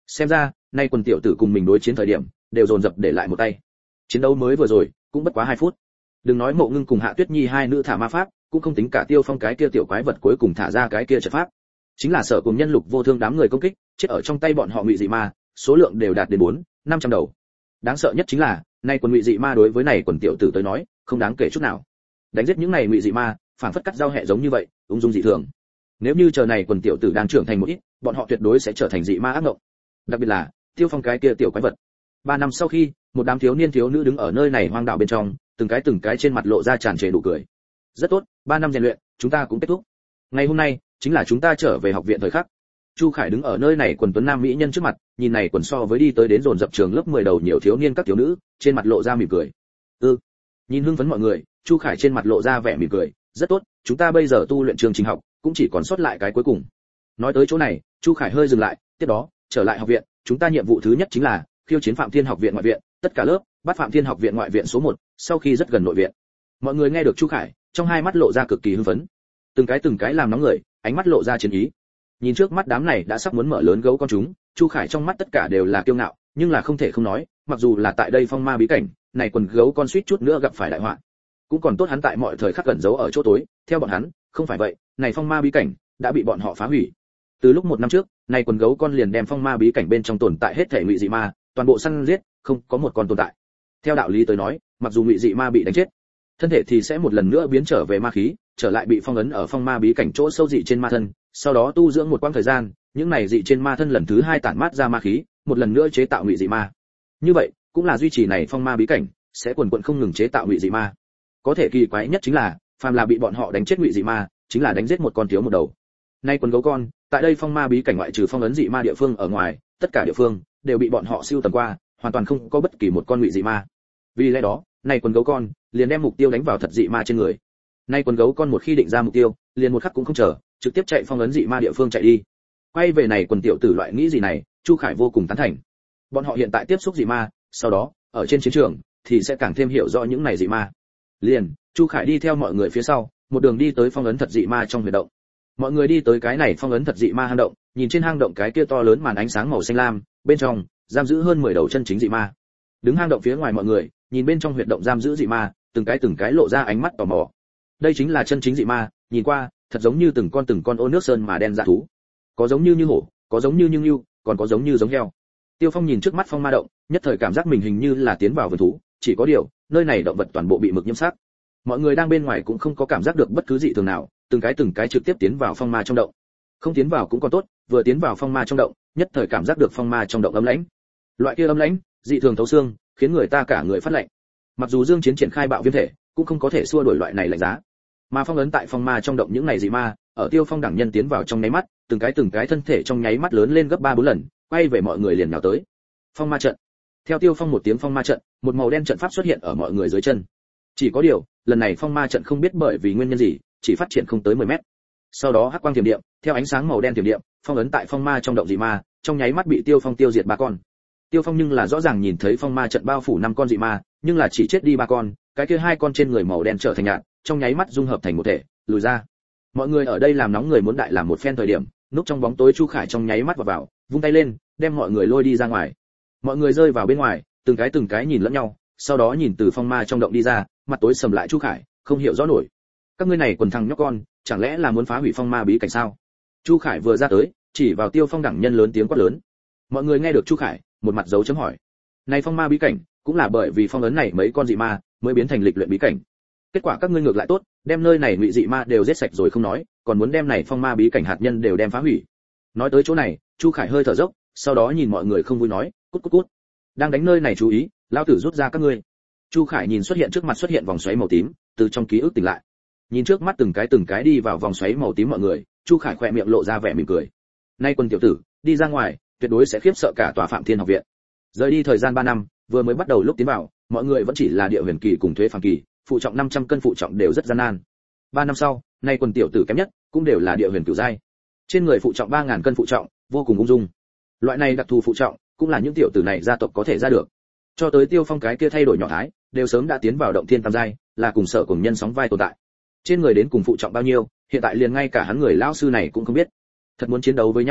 Xem ra nay quần tiểu tử cùng mình đối chiến thời điểm đều dồn dập để lại một tay. Chiến đấu mới vừa rồi cũng bất quá hai phút. Đừng nói Mộ Ngưng cùng Hạ Tuyết Nhi hai nữ thả ma pháp, cũng không tính cả Tiêu Phong cái kia tiểu quái vật cuối cùng thả ra cái kia trận pháp. Chính là Sở cùng nhân Lục Vô Thương đám người công kích, chết ở trong tay bọn họ ngụy dị ma, số lượng đều đạt đến bốn, năm trăm đầu. Đáng sợ nhất chính là, nay quần ngụy dị ma đối với này quần tiểu tử tới nói, không đáng kể chút nào. Đánh giết những này ngụy dị ma, phản phất cắt rau hẹ giống như vậy, ung dung dị thường. Nếu như chờ này quần tiểu tử đang trưởng thành một ít, bọn họ tuyệt đối sẽ trở thành dị ma ác ngộng. Đặc biệt là Tiêu Phong cái kia tiểu quái vật. Ba năm sau khi, một đám thiếu niên thiếu nữ đứng ở nơi này hoang đảo bên trong, từng cái từng cái trên mặt lộ ra tràn trề nụ cười. Rất tốt, ba năm rèn luyện, chúng ta cũng kết thúc. Ngày hôm nay chính là chúng ta trở về học viện thời khắc. Chu Khải đứng ở nơi này quần tuấn nam mỹ nhân trước mặt, nhìn này quần so với đi tới đến dồn dập trường lớp mười đầu nhiều thiếu niên các thiếu nữ, trên mặt lộ ra mỉm cười. Ừ. Nhìn hưng phấn mọi người, Chu Khải trên mặt lộ ra vẻ mỉm cười, rất tốt, chúng ta bây giờ tu luyện chương trình học, cũng chỉ còn sót lại cái cuối cùng. Nói tới chỗ này, Chu Khải hơi dừng lại, tiếp đó, trở lại học viện, chúng ta nhiệm vụ thứ nhất chính là khiêu chiến Phạm Thiên học viện ngoại viện, tất cả lớp, bắt Phạm Thiên học viện ngoại viện số một, sau khi rất gần nội viện. Mọi người nghe được Chu Khải, trong hai mắt lộ ra cực kỳ hưng phấn. Từng cái từng cái làm nóng người, ánh mắt lộ ra chiến ý. Nhìn trước mắt đám này đã sắp muốn mở lớn gấu con chúng, Chu Khải trong mắt tất cả đều là kiêu ngạo, nhưng là không thể không nói, mặc dù là tại đây phong ma bí cảnh, này quần gấu con suýt chút nữa gặp phải đại họa. Cũng còn tốt hắn tại mọi thời khắc cẩn giấu ở chỗ tối, theo bọn hắn, không phải vậy, này phong ma bí cảnh đã bị bọn họ phá hủy. Từ lúc một năm trước, này quần gấu con liền đem phong ma bí cảnh bên trong tồn tại hết thể ngụy dị ma, toàn bộ săn giết, không có một con tồn tại. Theo đạo lý tới nói, mặc dù ngụy dị ma bị đánh chết, thân thể thì sẽ một lần nữa biến trở về ma khí, trở lại bị phong ấn ở phong ma bí cảnh chỗ sâu dị trên ma thân, sau đó tu dưỡng một quãng thời gian, những này dị trên ma thân lần thứ hai tản mát ra ma khí, một lần nữa chế tạo ngụy dị ma. Như vậy, cũng là duy trì này phong ma bí cảnh sẽ quần quần không ngừng chế tạo ngụy dị ma. Có thể kỳ quái nhất chính là, phàm là bị bọn họ đánh chết ngụy dị ma, chính là đánh giết một con thiếu một đầu. Nay quần gấu con, tại đây phong ma bí cảnh ngoại trừ phong ấn dị ma địa phương ở ngoài, tất cả địa phương đều bị bọn họ siêu tầm qua, hoàn toàn không có bất kỳ một con ngụy dị ma. Vì lẽ đó, này quần gấu con liền đem mục tiêu đánh vào thật dị ma trên người. Nay quần gấu con một khi định ra mục tiêu, liền một khắc cũng không chờ, trực tiếp chạy phong ấn dị ma địa phương chạy đi. Quay về này quần tiểu tử loại nghĩ gì này, Chu Khải vô cùng tán thành. Bọn họ hiện tại tiếp xúc dị ma, sau đó ở trên chiến trường thì sẽ càng thêm hiểu rõ những này dị ma. Liền, Chu Khải đi theo mọi người phía sau, một đường đi tới phong ấn thật dị ma trong huyệt động. Mọi người đi tới cái này phong ấn thật dị ma hang động, nhìn trên hang động cái kia to lớn màn ánh sáng màu xanh lam, bên trong giam giữ hơn mười đầu chân chính dị ma. Đứng hang động phía ngoài mọi người, nhìn bên trong huyệt động giam giữ dị ma, từng cái từng cái lộ ra ánh mắt tò mò. Đây chính là chân chính dị ma, nhìn qua thật giống như từng con từng con ô nước sơn mà đen dạ thú, có giống như như hổ, có giống như như ngưu, còn có giống như giống heo. Tiêu Phong nhìn trước mắt phong ma động, nhất thời cảm giác mình hình như là tiến vào vườn thú, chỉ có điều, nơi này động vật toàn bộ bị mực nhiễm sắc. Mọi người đang bên ngoài cũng không có cảm giác được bất cứ dị thường nào, từng cái từng cái trực tiếp tiến vào phong ma trong động. Không tiến vào cũng còn tốt, vừa tiến vào phong ma trong động, nhất thời cảm giác được phong ma trong động ấm lãnh. Loại kia ấm lãnh, dị thường thấu xương, khiến người ta cả người phát lạnh. Mặc dù Dương Chiến triển khai bạo viêm thể, cũng không có thể xua đuổi loại này lạnh giá. Mà phong ấn tại phong ma trong động những này dị ma, ở Tiêu Phong đẳng nhân tiến vào trong nháy mắt, từng cái từng cái thân thể trong nháy mắt lớn lên gấp ba bốn lần, quay về mọi người liền nhào tới. Phong ma trận. Theo Tiêu Phong một tiếng phong ma trận, một màu đen trận pháp xuất hiện ở mọi người dưới chân. Chỉ có điều, lần này phong ma trận không biết bởi vì nguyên nhân gì, chỉ phát triển không tới mười mét. Sau đó hắc quang tiềm điện, theo ánh sáng màu đen tiềm điện, phong ấn tại phong ma trong động dị ma, trong nháy mắt bị Tiêu Phong tiêu diệt ba con. Tiêu Phong nhưng là rõ ràng nhìn thấy phong ma trận bao phủ năm con dị ma, nhưng là chỉ chết đi ba con, cái kia hai con trên người màu đen trở thành nhạt, trong nháy mắt dung hợp thành một thể, lùi ra. Mọi người ở đây làm nóng người muốn đại làm một phen thời điểm, núp trong bóng tối Chu Khải trong nháy mắt vào vào, vung tay lên, đem mọi người lôi đi ra ngoài. Mọi người rơi vào bên ngoài, từng cái từng cái nhìn lẫn nhau, sau đó nhìn từ phong ma trong động đi ra, mặt tối sầm lại Chu Khải, không hiểu rõ nổi. Các ngươi này quần thằng nhóc con, chẳng lẽ là muốn phá hủy phong ma bí cảnh sao? Chu Khải vừa ra tới, chỉ vào Tiêu Phong đẳng nhân lớn tiếng quát lớn. Mọi người nghe được Chu Khải, một mặt dấu chấm hỏi. Này phong ma bí cảnh, cũng là bởi vì phong ấn này mấy con dị ma mới biến thành lịch luyện bí cảnh. Kết quả các ngươi ngược lại tốt, đem nơi này ngụy dị ma đều giết sạch rồi không nói, còn muốn đem này phong ma bí cảnh hạt nhân đều đem phá hủy. Nói tới chỗ này, Chu Khải hơi thở dốc, sau đó nhìn mọi người không vui nói, cút cút cút. Đang đánh nơi này chú ý, lão tử rút ra các ngươi. Chu Khải nhìn xuất hiện trước mặt xuất hiện vòng xoáy màu tím, từ trong ký ức tỉnh lại. Nhìn trước mắt từng cái từng cái đi vào vòng xoáy màu tím mọi người, Chu Khải khỏe miệng lộ ra vẻ mỉm cười. Nay quân tiểu tử, đi ra ngoài, tuyệt đối sẽ khiếp sợ cả tòa Phạm Thiên học viện. Rời đi thời gian ba năm, vừa mới bắt đầu lúc tiến vào, mọi người vẫn chỉ là địa huyền kỳ cùng thuế phàm kỳ, phụ trọng năm trăm cân phụ trọng đều rất gian nan. ba năm sau, nay quân tiểu tử kém nhất, cũng đều là địa huyền cửu giai. Trên người phụ trọng ba nghìn cân phụ trọng, vô cùng ung dung. Loại này đặc thù phụ trọng, cũng là những tiểu tử này gia tộc có thể ra được. Cho tới Tiêu Phong cái kia thay đổi nhỏ thái, đều sớm đã tiến vào động thiên tam giai, là cùng sở cùng nhân sóng vai tồn tại. Trên người đến cùng phụ trọng bao nhiêu, hiện tại liền ngay cả hắn người lão sư này cũng không biết. Thật muốn chiến đấu với nhau,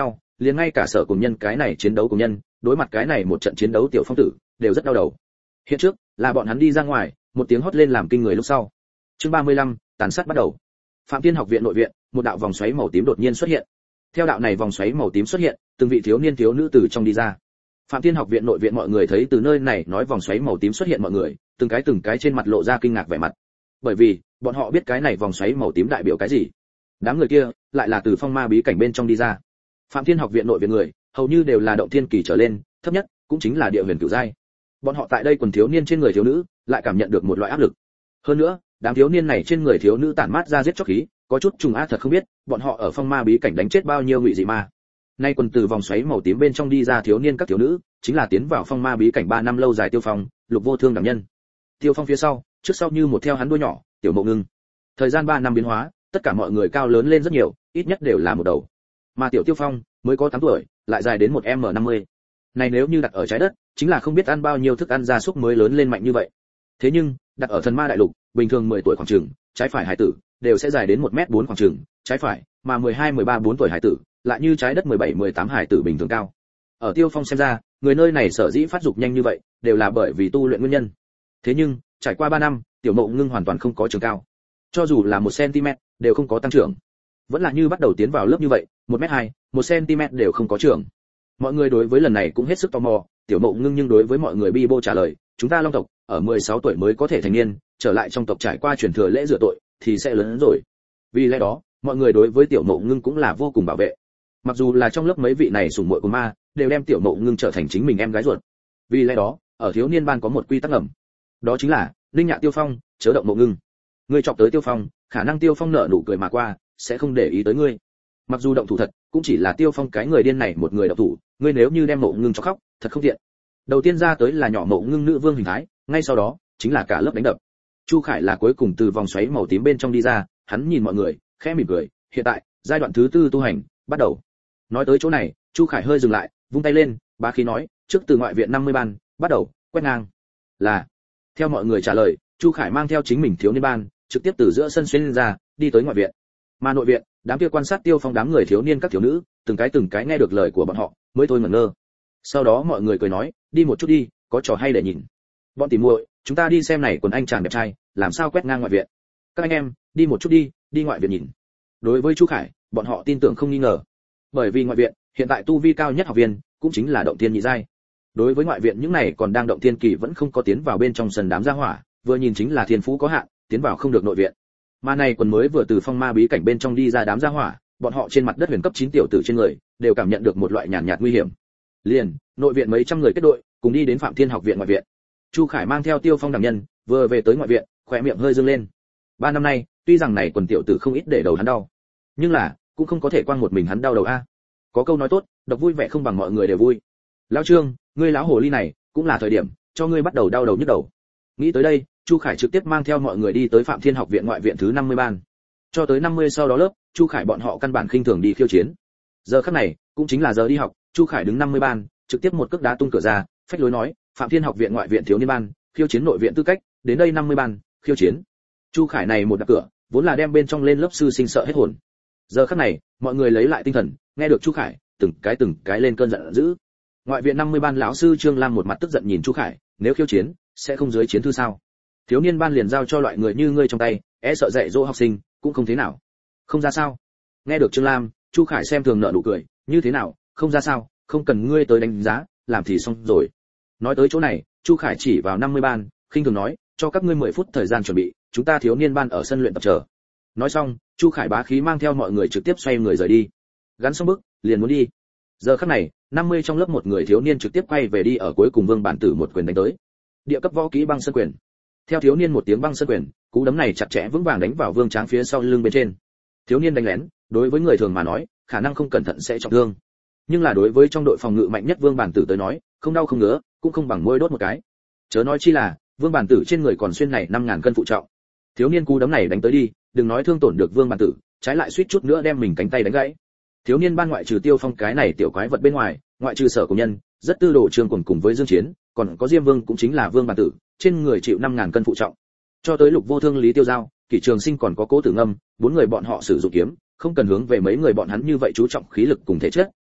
liền ngay cả sở cùng nhân cái này chiến đấu cùng nhân, đối mặt cái này một trận chiến đấu tiểu phong tử, đều rất đau đầu. Hiện trước, là bọn hắn đi ra ngoài, một tiếng hót lên làm kinh người lúc sau. Chương ba mươi lăm, tàn sát bắt đầu. Phạm Thiên học viện nội viện, một đạo vòng xoáy màu tím đột nhiên xuất hiện. Theo đạo này vòng xoáy màu tím xuất hiện, từng vị thiếu niên thiếu nữ từ trong đi ra. Phạm Thiên học viện nội viện mọi người thấy từ nơi này nói vòng xoáy màu tím xuất hiện mọi người, từng cái từng cái trên mặt lộ ra kinh ngạc vẻ mặt. Bởi vì, bọn họ biết cái này vòng xoáy màu tím đại biểu cái gì. Đám người kia lại là từ phong ma bí cảnh bên trong đi ra. Phạm Thiên học viện nội viện người, hầu như đều là động thiên kỳ trở lên, thấp nhất cũng chính là địa huyền cửu giai. Bọn họ tại đây quần thiếu niên trên người thiếu nữ, lại cảm nhận được một loại áp lực. Hơn nữa, đám thiếu niên này trên người thiếu nữ tản mát ra giết chóc khí, có chút trùng ác thật không biết, bọn họ ở phong ma bí cảnh đánh chết bao nhiêu ngụy dị ma. Nay quần từ vòng xoáy màu tím bên trong đi ra thiếu niên các thiếu nữ, chính là tiến vào phong ma bí cảnh ba năm lâu dài Tiêu Phong, Lục Vô Thương đảm nhân. Tiêu Phong phía sau, trước sau như một theo hắn đuôi nhỏ, Tiểu Mộ Ngưng. Thời gian ba năm biến hóa, tất cả mọi người cao lớn lên rất nhiều, ít nhất đều là một đầu. Mà Tiểu Tiêu Phong mới có tám tuổi, lại dài đến một em năm mươi. Này nếu như đặt ở trái đất, chính là không biết ăn bao nhiêu thức ăn gia súc mới lớn lên mạnh như vậy. Thế nhưng, đặt ở thần ma đại lục, bình thường mười tuổi khoảng chừng, trái phải hải tử đều sẽ dài đến một mét bốn khoảng chừng, trái phải, mà mười hai, mười ba, bốn tuổi hải tử, lại như trái đất mười bảy, mười tám hải tử bình thường cao. Ở Tiêu Phong xem ra, người nơi này sở dĩ phát dục nhanh như vậy, đều là bởi vì tu luyện nguyên nhân. Thế nhưng, trải qua ba năm, Tiểu Mộ Ngưng hoàn toàn không có trường cao. Cho dù là một xăng-ti-mét, đều không có tăng trưởng. Vẫn là như bắt đầu tiến vào lớp như vậy, một mét hai, một xăng-ti-mét đều không có trưởng. Mọi người đối với lần này cũng hết sức tò mò, Tiểu Mộ Ngưng nhưng đối với mọi người bi bô trả lời, chúng ta Long tộc, ở mười sáu tuổi mới có thể thành niên, trở lại trong tộc trải qua truyền thừa lễ rửa tội, thì sẽ lớn hơn rồi. Vì lẽ đó, mọi người đối với Tiểu Mộ Ngưng cũng là vô cùng bảo vệ. Mặc dù là trong lớp mấy vị này sủng muội của ma, đều đem Tiểu Mộ Ngưng trở thành chính mình em gái ruột. Vì lẽ đó, ở thiếu niên ban có một quy tắc ngầm. Đó chính là, Linh Nhạ Tiêu Phong, chớ động Mộ Ngưng. Ngươi chọc tới Tiêu Phong, khả năng Tiêu Phong nở nụ cười mà qua, sẽ không để ý tới ngươi. Mặc dù động thủ thật, cũng chỉ là Tiêu Phong cái người điên này một người động thủ, ngươi nếu như đem Mộ Ngưng cho khóc, thật không tiện. Đầu tiên ra tới là nhỏ Mộ Ngưng nữ vương hình thái, ngay sau đó chính là cả lớp đánh đập. Chu Khải là cuối cùng từ vòng xoáy màu tím bên trong đi ra, hắn nhìn mọi người, khẽ mỉm cười, hiện tại, giai đoạn thứ tư tu hành, bắt đầu. Nói tới chỗ này, Chu Khải hơi dừng lại, vung tay lên, bá khí nói, trước từ ngoại viện năm mươi ban, bắt đầu, quét ngang. Là. Theo mọi người trả lời, Chu Khải mang theo chính mình thiếu niên ban, trực tiếp từ giữa sân xuyên ra, đi tới ngoại viện. Mà nội viện, đám kia quan sát Tiêu Phong đám người thiếu niên các thiếu nữ, từng cái từng cái nghe được lời của bọn họ, mới thôi ngẩn ngơ. Sau đó mọi người cười nói, đi một chút đi, có trò hay để nhìn. Bọn tỉ muội, chúng ta đi xem này quần anh chàng đẹp trai, làm sao quét ngang ngoại viện. Các anh em, đi một chút đi, đi ngoại viện nhìn. Đối với Chu Khải, bọn họ tin tưởng không nghi ngờ. Bởi vì ngoại viện, hiện tại tu vi cao nhất học viên, cũng chính là động thiên nhị giai. Đối với ngoại viện những này còn đang động thiên kỳ vẫn không có tiến vào bên trong sân đám gia hỏa, vừa nhìn chính là thiên phú có hạn, tiến vào không được nội viện. Mà này quần mới vừa từ phong ma bí cảnh bên trong đi ra đám gia hỏa, bọn họ trên mặt đất huyền cấp chín tiểu tử trên người, đều cảm nhận được một loại nhàn nhạt, nhạt nguy hiểm. Liền, nội viện mấy trăm người kết đội, cùng đi đến Phạm Thiên học viện ngoại viện. Chu Khải mang theo Tiêu Phong đảm nhân, vừa về tới ngoại viện, khóe miệng hơi dương lên. Ba năm nay, tuy rằng này quần tiểu tử không ít để đầu hắn đau, nhưng là cũng không có thể quang một mình hắn đau đầu a. Có câu nói tốt, độc vui vẻ không bằng mọi người đều vui. Lão Trương, ngươi lão hồ ly này, cũng là thời điểm cho ngươi bắt đầu đau đầu nhức đầu. Nghĩ tới đây, Chu Khải trực tiếp mang theo mọi người đi tới Phạm Thiên học viện ngoại viện thứ năm mươi ban. Cho tới năm mươi sau đó lớp, Chu Khải bọn họ căn bản khinh thường đi khiêu chiến. Giờ khắc này, cũng chính là giờ đi học, Chu Khải đứng năm mươi ban, trực tiếp một cước đá tung cửa ra, phách lối nói, Phạm Thiên học viện ngoại viện thiếu niên ban, khiêu chiến nội viện tư cách, đến đây năm mươi ban, khiêu chiến. Chu Khải này một đạp cửa, vốn là đem bên trong lên lớp sư sinh sợ hết hồn. Giờ khắc này, mọi người lấy lại tinh thần, nghe được Chu Khải, từng cái từng cái lên cơn giận dữ. Ngoại viện năm mươi ban lão sư Trương Lam một mặt tức giận nhìn Chu Khải, nếu khiêu chiến, sẽ không dưới chiến thư sao? Thiếu niên ban liền giao cho loại người như ngươi trong tay, e sợ dạy dỗ học sinh, cũng không thế nào. Không ra sao? Nghe được Trương Lam, Chu Khải xem thường nở nụ cười, như thế nào, không ra sao, không cần ngươi tới đánh giá, làm thì xong rồi. Nói tới chỗ này, Chu Khải chỉ vào năm mươi ban, khinh thường nói, cho các ngươi mười phút thời gian chuẩn bị, chúng ta thiếu niên ban ở sân luyện tập chờ. Nói xong, Chu Khải bá khí mang theo mọi người trực tiếp xoay người rời đi. Gắn xong bước, liền muốn đi. Giờ khắc này, năm mươi trong lớp một người thiếu niên trực tiếp quay về đi ở cuối cùng Vương Bản Tử một quyền đánh tới. Địa cấp võ kỹ băng sơn quyền. Theo thiếu niên một tiếng băng sơn quyền, cú đấm này chặt chẽ vững vàng đánh vào Vương Tráng phía sau lưng bên trên. Thiếu niên đánh lén, đối với người thường mà nói, khả năng không cẩn thận sẽ trọng thương. Nhưng là đối với trong đội phòng ngự mạnh nhất Vương Bản Tử tới nói, không đau không ngứa, cũng không bằng môi đốt một cái. Chớ nói chi là, Vương Bản Tử trên người còn xuyên này năm ngàn cân phụ trọng. Thiếu niên cú đấm này đánh tới đi, đừng nói thương tổn được Vương Bản Tử, trái lại suýt chút nữa đem mình cánh tay đánh gãy. Thiếu niên ban ngoại trừ Tiêu Phong cái này tiểu quái vật bên ngoài, ngoại trừ Sở Cổ Nhân, rất tư đồ Trương Cuồng cùng với Dương Chiến, còn có Diêm Vương cũng chính là Vương Bản Tử, trên người chịu năm ngàn cân phụ trọng. Cho tới Lục Vô Thương, Lý Tiêu Giao, Kỷ Trường Sinh còn có Cố Tử Ngâm, bốn người bọn họ sử dụng kiếm, không cần hướng về mấy người bọn hắn như vậy chú trọng khí lực cùng thể chất,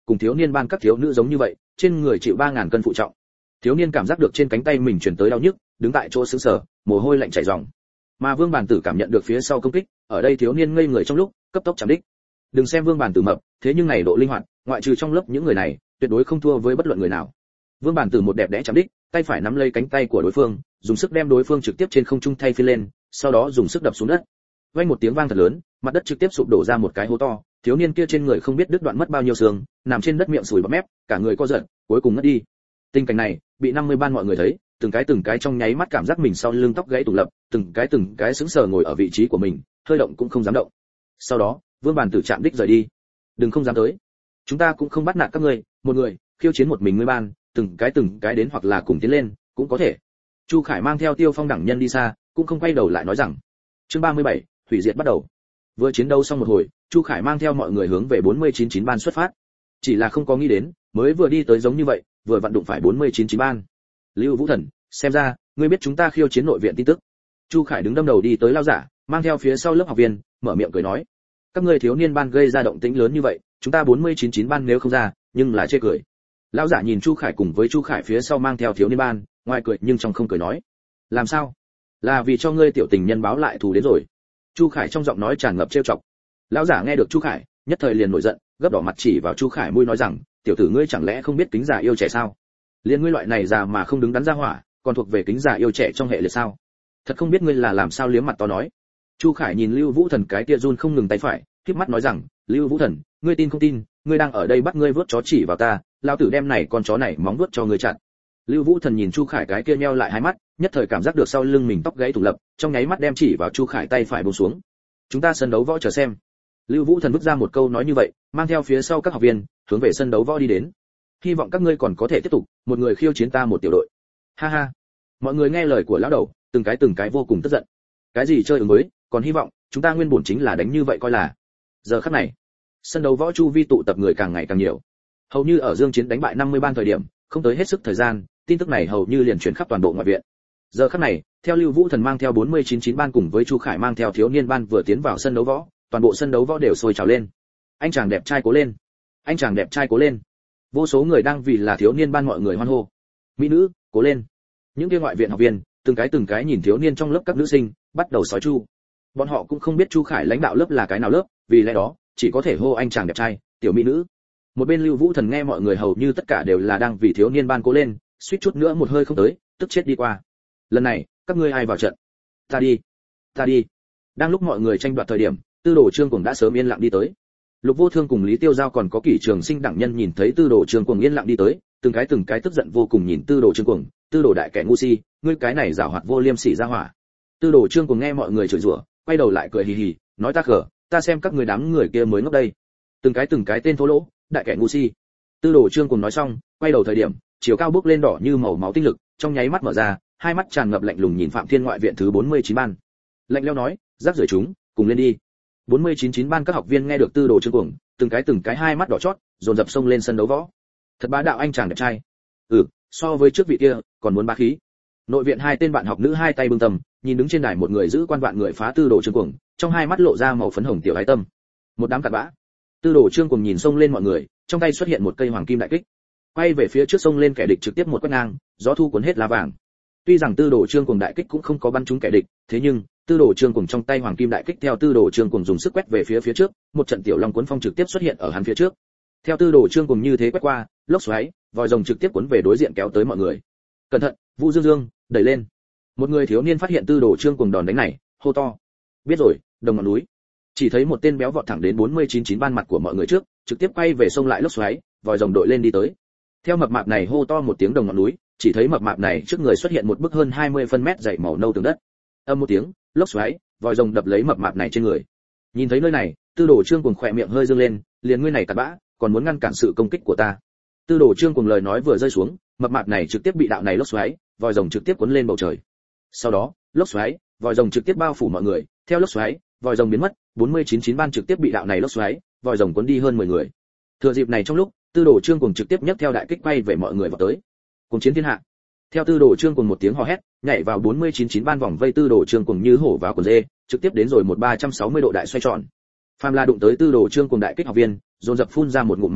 cùng thiếu niên ban các thiếu nữ giống như vậy, trên người chịu ba ngàn cân phụ trọng. Thiếu niên cảm giác được trên cánh tay mình truyền tới đau nhức, đứng tại chỗ sững sờ, mồ hôi lạnh chảy ròng. Mà Vương Bản Tử cảm nhận được phía sau công kích, ở đây thiếu niên ngây người trong lúc, cấp tốc chạm đích. Đừng xem Vương Bản Tử mập, thế nhưng này độ linh hoạt, ngoại trừ trong lớp những người này, tuyệt đối không thua với bất luận người nào. Vương Bản Tử một đẹp đẽ chạm đích, tay phải nắm lấy cánh tay của đối phương, dùng sức đem đối phương trực tiếp trên không trung thay phi lên, sau đó dùng sức đập xuống đất. Vang một tiếng vang thật lớn, mặt đất trực tiếp sụp đổ ra một cái hố to, thiếu niên kia trên người không biết đứt đoạn mất bao nhiêu xương, nằm trên đất miệng sùi bọt mép, cả người co giật, cuối cùng ngất đi. Tình cảnh này, bị năm mươi ban mọi người thấy, từng cái từng cái trong nháy mắt cảm giác mình sau lưng tóc gãy tùng lập, từng cái từng cái sững sờ ngồi ở vị trí của mình, hơi động cũng không dám động. Sau đó, Vương Bản Tử chạm đích rời đi. Đừng không dám tới. Chúng ta cũng không bắt nạt các ngươi, một người khiêu chiến một mình ngươi ban, từng cái từng cái đến hoặc là cùng tiến lên, cũng có thể. Chu Khải mang theo Tiêu Phong đẳng nhân đi xa, cũng không quay đầu lại nói rằng. Chương ba mươi bảy, hủy diệt bắt đầu. Vừa chiến đấu xong một hồi, Chu Khải mang theo mọi người hướng về bốn mươi chín chín ban xuất phát. Chỉ là không có nghĩ đến, mới vừa đi tới giống như vậy, vừa vặn đụng phải bốn mươi chín chín ban. Lưu Vũ Thần, xem ra, ngươi biết chúng ta khiêu chiến nội viện tin tức. Chu Khải đứng đâm đầu đi tới lao giả, mang theo phía sau lớp học viên, mở miệng cười nói: các ngươi thiếu niên ban gây ra động tĩnh lớn như vậy, chúng ta bốn mươi chín chín ban nếu không ra, nhưng là chê cười. Lão giả nhìn Chu Khải cùng với Chu Khải phía sau mang theo thiếu niên ban, ngoài cười nhưng trong không cười nói: làm sao? Là vì cho ngươi tiểu tình nhân báo lại thù đến rồi. Chu Khải trong giọng nói tràn ngập trêu chọc. Lão giả nghe được Chu Khải, nhất thời liền nổi giận, gấp đỏ mặt chỉ vào Chu Khải mũi nói rằng: tiểu tử ngươi chẳng lẽ không biết kính già yêu trẻ sao? Liên ngươi loại này già mà không đứng đắn ra hỏa, còn thuộc về kính già yêu trẻ trong hệ liệt sao? Thật không biết ngươi là làm sao liếm mặt to nói. Chu Khải nhìn Lưu Vũ Thần cái kia run không ngừng tay phải, khép mắt nói rằng: Lưu Vũ Thần, ngươi tin không tin, ngươi đang ở đây bắt ngươi vớt chó chỉ vào ta, lão tử đem này con chó này móng vuốt cho ngươi chặt. Lưu Vũ Thần nhìn Chu Khải cái kia nheo lại hai mắt, nhất thời cảm giác được sau lưng mình tóc gãy tùng lập, trong nháy mắt đem chỉ vào Chu Khải tay phải buông xuống. Chúng ta sân đấu võ chờ xem. Lưu Vũ Thần vứt ra một câu nói như vậy, mang theo phía sau các học viên, hướng về sân đấu võ đi đến. Hy vọng các ngươi còn có thể tiếp tục, một người khiêu chiến ta một tiểu đội. Ha ha. Mọi người nghe lời của lão đầu, từng cái từng cái vô cùng tức giận. Cái gì chơi ứng mới, còn hy vọng, chúng ta nguyên bổn chính là đánh như vậy coi là. Giờ khắc này, sân đấu võ chu vi tụ tập người càng ngày càng nhiều. Hầu như ở Dương Chiến đánh bại năm mươi ban thời điểm, không tới hết sức thời gian, tin tức này hầu như liền truyền khắp toàn bộ ngoại viện. Giờ khắc này, theo Lưu Vũ Thần mang theo bốn mươi chín chín ban cùng với Chu Khải mang theo thiếu niên ban vừa tiến vào sân đấu võ, toàn bộ sân đấu võ đều sôi trào lên. Anh chàng đẹp trai cố lên, anh chàng đẹp trai cố lên. Vô số người đang vì là thiếu niên ban mọi người hoan hô. Mỹ nữ, cố lên. Những kia ngoại viện học viên, từng cái từng cái nhìn thiếu niên trong lớp các nữ sinh, bắt đầu sói chu. Bọn họ cũng không biết Chu Khải lãnh đạo lớp là cái nào lớp, vì lẽ đó, chỉ có thể hô anh chàng đẹp trai, tiểu mỹ nữ. Một bên Lưu Vũ Thần nghe mọi người hầu như tất cả đều là đang vì thiếu niên ban cố lên, suýt chút nữa một hơi không tới, tức chết đi qua. Lần này, các ngươi ai vào trận? Ta đi, ta đi. Đang lúc mọi người tranh đoạt thời điểm, Tư Đồ Trương Cuồng đã sớm yên lặng đi tới. Lục Vô Thương cùng Lý Tiêu Giao còn có Kỷ Trường Sinh đẳng nhân nhìn thấy Tư Đồ Trương Cuồng yên lặng đi tới, từng cái từng cái tức giận vô cùng nhìn Tư Đồ Trương Cuồng, Tư Đồ đại kẻ ngu si, ngươi cái này giảo hoạt vô liêm sỉ ra hỏa. Tư Đồ Trương Cuồng nghe mọi người chửi rủa, quay đầu lại cười hì hì, nói ta khở, ta xem các người đám người kia mới ngốc đây. Từng cái từng cái tên thô lỗ, đại kẻ ngu si. Tư Đồ Trương Cuồng nói xong, quay đầu thời điểm, chiều cao bước lên đỏ như màu máu tinh lực, trong nháy mắt mở ra, hai mắt tràn ngập lạnh lùng nhìn Phạm Thiên ngoại viện thứ bốn mươi chín ban. Lạnh lẽo nói, rác rưởi chúng, cùng lên đi. bốn mươi chín chín ban các học viên nghe được Tư Đồ Trương Cuồng, từng cái từng cái hai mắt đỏ chót, dồn dập xông lên sân đấu võ. Thật bá đạo anh chàng đẹp trai. Ừ, so với trước vị kia, còn muốn bá khí. Nội viện hai tên bạn học nữ hai tay bưng tầm, nhìn đứng trên đài một người giữ quan vạn người phá Tư Đồ Trương Cuồng, trong hai mắt lộ ra màu phấn hồng tiểu ái tâm. Một đám cặn bã. Tư Đồ Trương Cuồng nhìn xông lên mọi người, trong tay xuất hiện một cây hoàng kim đại kích. Quay về phía trước xông lên kẻ địch trực tiếp một quét ngang, gió thu cuốn hết lá vàng. Tuy rằng Tư Đồ Trương Cuồng đại kích cũng không có bắn trúng kẻ địch, thế nhưng Tư Đồ Trương Cuồng trong tay hoàng kim đại kích theo Tư Đồ Trương Cuồng dùng sức quét về phía phía trước, một trận tiểu long cuốn phong trực tiếp xuất hiện ở hắn phía trước. Theo Tư Đồ Trương Cuồng như thế quét qua, lốc xoáy, vòi rồng trực tiếp cuốn về đối diện kéo tới mọi người. Cẩn thận, Vu Dương Dương, đẩy lên. Một người thiếu niên phát hiện Tư Đồ Trương Cuồng đòn đánh này, hô to. Biết rồi, đồng ngọn núi. Chỉ thấy một tên béo vọt thẳng đến bốn mươi chín chín ban mặt của mọi người trước, trực tiếp quay về sông lại lốc xoáy, vòi rồng đội lên đi tới. Theo mập mạp này hô to một tiếng đồng ngọn núi, chỉ thấy mập mạp này trước người xuất hiện một bức hơn hai mươi phân mét dày màu nâu tường đất. Âm một tiếng, lốc xoáy, vòi rồng đập lấy mập mạp này trên người. Nhìn thấy nơi này, Tư Đồ Trương Cuồng khỏe miệng hơi dương lên, liền ngươi này cặn bã, còn muốn ngăn cản sự công kích của ta. Tư Đồ Trương Cuồng lời nói vừa rơi xuống, mập mạp này trực tiếp bị đạo này lốc xoáy, vòi rồng trực tiếp cuốn lên bầu trời. Sau đó, lốc xoáy, vòi rồng trực tiếp bao phủ mọi người, theo lốc xoáy, vòi rồng biến mất, bốn mươi chín chín ban trực tiếp bị đạo này lốc xoáy, vòi rồng cuốn đi hơn mười người. Thừa dịp này trong lúc, Tư Đồ Trương Cuồng trực tiếp nhấc theo đại kích quay về mọi người vào tới. Cùng chiến thiên hạ. Theo Tư Đồ Trương Cuồng một tiếng hò hét, nhảy vào bốn mươi chín chín ban vòng vây Tư Đồ Trương Cuồng như hổ vào quần dê, trực tiếp đến rồi một ba trăm sáu mươi độ đại xoay tròn. Phàm là đụng tới Tư Đồ Trương Cuồng đại kích học viên, dồn dập phun ra một ngụm máu tươi,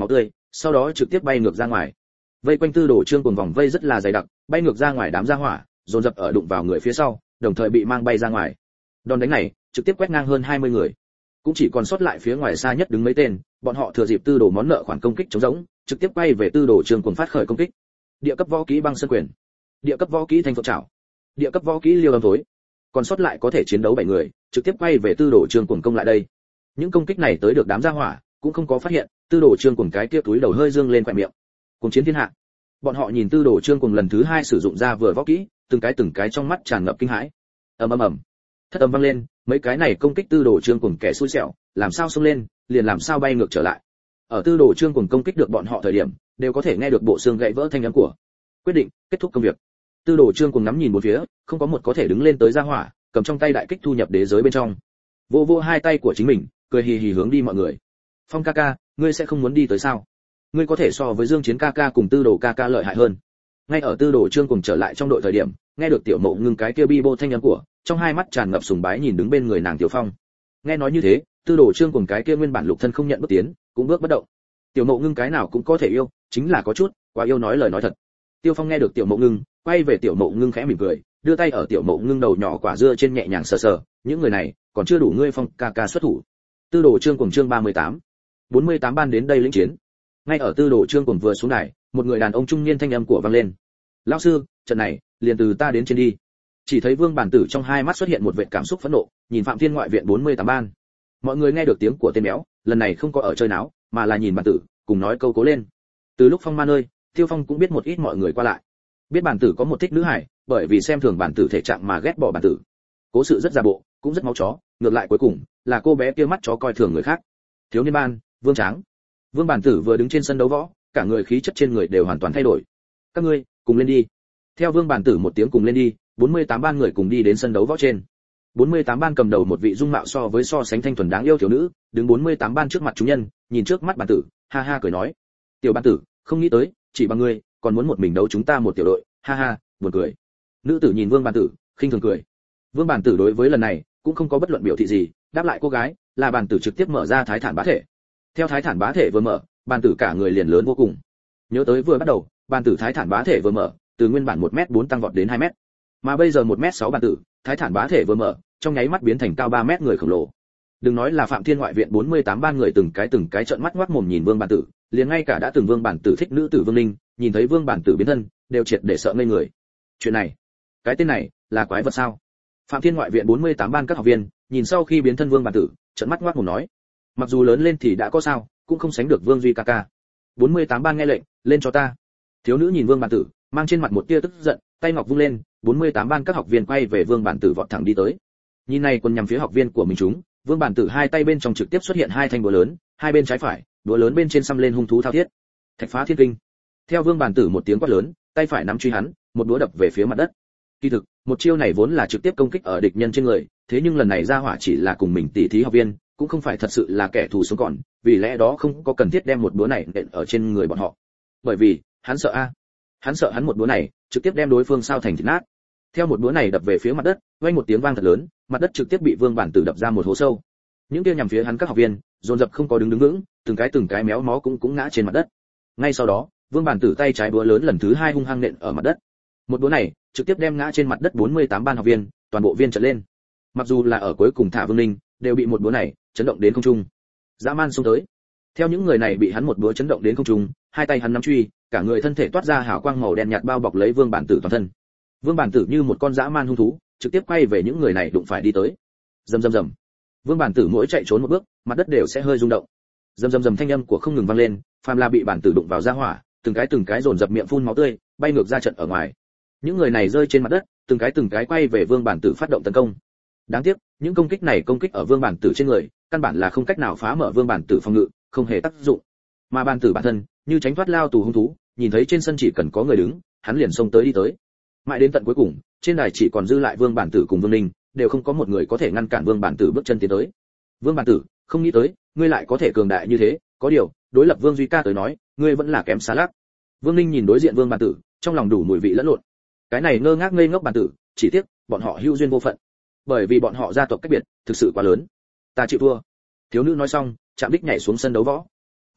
sau đó trực tiếp bay ngược ra ngoài. Vây quanh Tư Đồ Trương Cuồng vòng vây rất là dày đặc, bay ngược ra ngoài đám gia hỏa, dồn dập ở đụng vào người phía sau, đồng thời bị mang bay ra ngoài. Đòn đánh này trực tiếp quét ngang hơn hai mươi người, cũng chỉ còn sót lại phía ngoài xa nhất đứng mấy tên, bọn họ thừa dịp Tư Đồ món nợ khoản công kích chống rỗng, trực tiếp quay về Tư Đồ Trương Cuồng phát khởi công kích. Địa cấp võ kỹ băng sơn quyền, địa cấp võ kỹ thanh phượng trảo, địa cấp võ kỹ liêu âm thối. Còn sót lại có thể chiến đấu bảy người, trực tiếp quay về Tư Đồ Trương Cuồng công lại đây. Những công kích này tới được đám gia hỏa, cũng không có phát hiện, Tư Đồ Trương Cuồng cái kia túi đầu hơi dương lên khóe miệng. Cùng chiến thiên hạ. Bọn họ nhìn Tư Đồ Trương Cuồng lần thứ hai sử dụng ra vừa võ kỹ, từng cái từng cái trong mắt tràn ngập kinh hãi. Ầm ầm ầm. Thất âm vang lên, mấy cái này công kích Tư Đồ Trương Cuồng kẻ xui xẻo, làm sao xông lên, liền làm sao bay ngược trở lại. Ở Tư Đồ Trương Cuồng công kích được bọn họ thời điểm, đều có thể nghe được bộ xương gãy vỡ thanh âm của. Quyết định, kết thúc công việc. Tư Đồ Trương Cuồng ngắm nhìn bốn phía, không có một có thể đứng lên tới gia hỏa, cầm trong tay đại kích thu nhập đế giới bên trong. Vô vô hai tay của chính mình, cười hì hì hướng đi mọi người. Phong ca ca, ngươi sẽ không muốn đi tới sao? Ngươi có thể so với Dương Chiến ca ca cùng Tư Đồ ca ca lợi hại hơn. Ngay ở Tư Đồ Trương Cuồng trở lại trong đội thời điểm, nghe được Tiểu Mộ Ngưng cái kia bi bô thanh âm của, trong hai mắt tràn ngập sùng bái nhìn đứng bên người nàng Tiểu Phong. Nghe nói như thế, Tư Đồ Trương Cuồng cái kia nguyên bản lục thân không nhận bước tiến, cũng bước bất động. Tiểu Mộ Ngưng cái nào cũng có thể yêu, chính là có chút quá yêu nói lời nói thật. Tiêu Phong nghe được Tiểu Mộ Ngưng, quay về Tiểu Mộ Ngưng khẽ mỉm cười, đưa tay ở Tiểu Mộ Ngưng đầu nhỏ quả dưa trên nhẹ nhàng sờ sờ, những người này còn chưa đủ ngươi Phong ca ca xuất thủ. Tư Đồ Trương Cuồng chương ba mươi tám. bốn mươi tám ban đến đây lĩnh chiến. Ngay ở Tư Đồ Trương Cuồng vừa xuống đài, một người đàn ông trung niên thanh âm của vang lên. "Lão sư, trận này, liền từ ta đến trên đi." Chỉ thấy Vương Bản Tử trong hai mắt xuất hiện một vệt cảm xúc phẫn nộ, nhìn Phạm Thiên ngoại viện bốn mươi tám ban. Mọi người nghe được tiếng của tên béo, lần này không có ở chơi náo, mà là nhìn Bản Tử, cùng nói câu cố lên. Từ lúc Phong Man ơi, Tiêu Phong cũng biết một ít mọi người qua lại. Biết Bản Tử có một thích nữ hải, bởi vì xem thường Bản Tử thể trạng mà ghét bỏ Bản Tử. Cố sự rất giả bộ, cũng rất máu chó, ngược lại cuối cùng là cô bé kia mắt chó coi thường người khác. Thiếu niên ban, Vương Tráng. Vương Bản Tử vừa đứng trên sân đấu võ, cả người khí chất trên người đều hoàn toàn thay đổi. "Các ngươi, cùng lên đi." Theo Vương Bản Tử một tiếng cùng lên đi, bốn mươi tám ban người cùng đi đến sân đấu võ trên. bốn mươi tám ban cầm đầu một vị dung mạo so với so sánh thanh thuần đáng yêu thiếu nữ, đứng bốn mươi tám ban trước mặt chúng nhân, nhìn trước mắt Bản Tử, ha ha cười nói: "Tiểu Bản Tử, không nghĩ tới, chỉ bằng ngươi, còn muốn một mình đấu chúng ta một tiểu đội, ha ha." Buồn cười. Nữ tử nhìn Vương Bản Tử, khinh thường cười. Vương Bản Tử đối với lần này cũng không có bất luận biểu thị gì, đáp lại cô gái, là Bản Tử trực tiếp mở ra Thái Thản Bá Thể. Theo Thái Thản Bá Thể vừa mở, Bản Tử cả người liền lớn vô cùng. Nhớ tới vừa bắt đầu, Bản Tử Thái Thản Bá Thể vừa mở, từ nguyên bản một mét bốn tăng vọt đến hai mét. Mà bây giờ một mét sáu Bản Tử, Thái Thản Bá Thể vừa mở, trong nháy mắt biến thành cao ba mét người khổng lồ. Đừng nói là Phạm Thiên ngoại viện bốn mươi tám ban người từng cái từng cái trợn mắt ngoác mồm nhìn Vương Bản Tử, liền ngay cả đã từng Vương Bản Tử thích nữ tử Vương Ninh, nhìn thấy Vương Bản Tử biến thân, đều triệt để sợ ngây người. Chuyện này, cái tên này là quái vật sao? Phạm Thiên ngoại viện bốn mươi tám ban các học viên, nhìn sau khi biến thân Vương Bản Tử, trợn mắt ngoác mồm nói: "Mặc dù lớn lên thì đã có sao, cũng không sánh được Vương Duy ca ca." bốn mươi tám ban nghe lệnh, "Lên cho ta." Thiếu nữ nhìn Vương Bản Tử, mang trên mặt một tia tức giận, tay ngọc vung lên, bốn mươi tám ban các học viên quay về Vương Bản Tử vọt thẳng đi tới. Nhìn này quân nhằm phía học viên của mình chúng, Vương Bản Tử hai tay bên trong trực tiếp xuất hiện hai thanh búa lớn, hai bên trái phải, búa lớn bên trên xăm lên hung thú thao thiết. Thạch phá thiên kinh. Theo Vương Bản Tử một tiếng quát lớn, tay phải nắm truy hắn, một búa đập về phía mặt đất. Kỳ thực, một chiêu này vốn là trực tiếp công kích ở địch nhân trên người, thế nhưng lần này ra hỏa chỉ là cùng mình tỉ thí học viên, cũng không phải thật sự là kẻ thù sống còn, vì lẽ đó không có cần thiết đem một búa này nện ở trên người bọn họ. Bởi vì, hắn sợ a. Hắn sợ hắn một búa này, trực tiếp đem đối phương sao thành thịt nát. Theo một búa này đập về phía mặt đất, vang một tiếng vang thật lớn, mặt đất trực tiếp bị Vương Bản Tử đập ra một hố sâu. Những kia nhằm phía hắn các học viên, dồn dập không có đứng đứng vững, từng cái từng cái méo mó cũng cũng ngã trên mặt đất. Ngay sau đó, Vương Bản Tử tay trái búa lớn lần thứ hai hung hăng nện ở mặt đất. Một búa này, trực tiếp đem ngã trên mặt đất bốn mươi tám ban học viên, toàn bộ viên trợn lên. Mặc dù là ở cuối cùng thả Vương Ninh, đều bị một búa này chấn động đến không trung. Dã man xông tới. Theo những người này bị hắn một búa chấn động đến không trung, hai tay hắn nắm truy, cả người thân thể toát ra hào quang màu đen nhạt bao bọc lấy Vương Bản Tử toàn thân. Vương Bản Tử như một con dã man hung thú, trực tiếp quay về những người này đụng phải đi tới. Rầm rầm rầm. Vương Bản Tử mỗi chạy trốn một bước, mặt đất đều sẽ hơi rung động. Rầm rầm rầm thanh âm của không ngừng vang lên, phàm là bị Bản Tử đụng vào ra hỏa, từng cái từng cái dồn dập miệng phun máu tươi, bay ngược ra trận ở ngoài. Những người này rơi trên mặt đất, từng cái từng cái quay về Vương Bản Tử phát động tấn công. Đáng tiếc, những công kích này công kích ở Vương Bản Tử trên người, căn bản là không cách nào phá mở Vương Bản Tử phòng ngự, không hề tác dụng. Mà Bản Tử bản thân, như tránh thoát lao tù hung thú, nhìn thấy trên sân chỉ cần có người đứng, hắn liền xông tới đi tới. Mãi đến tận cuối cùng, trên đài chỉ còn dư lại Vương Bản Tử cùng Vương Ninh, đều không có một người có thể ngăn cản Vương Bản Tử bước chân tiến tới. Vương Bản Tử, không nghĩ tới, ngươi lại có thể cường đại như thế, có điều, đối lập Vương Duy ca tới nói, ngươi vẫn là kém xa lác. Vương Ninh nhìn đối diện Vương Bản Tử, trong lòng đủ mùi vị lẫn lộn. Cái này ngơ ngác ngây ngốc Bản Tử, chỉ tiếc, bọn họ hữu duyên vô phận. Bởi vì bọn họ gia tộc cách biệt, thực sự quá lớn. Ta chịu thua. Thiếu nữ nói xong, chạm đích nhảy xuống sân đấu võ.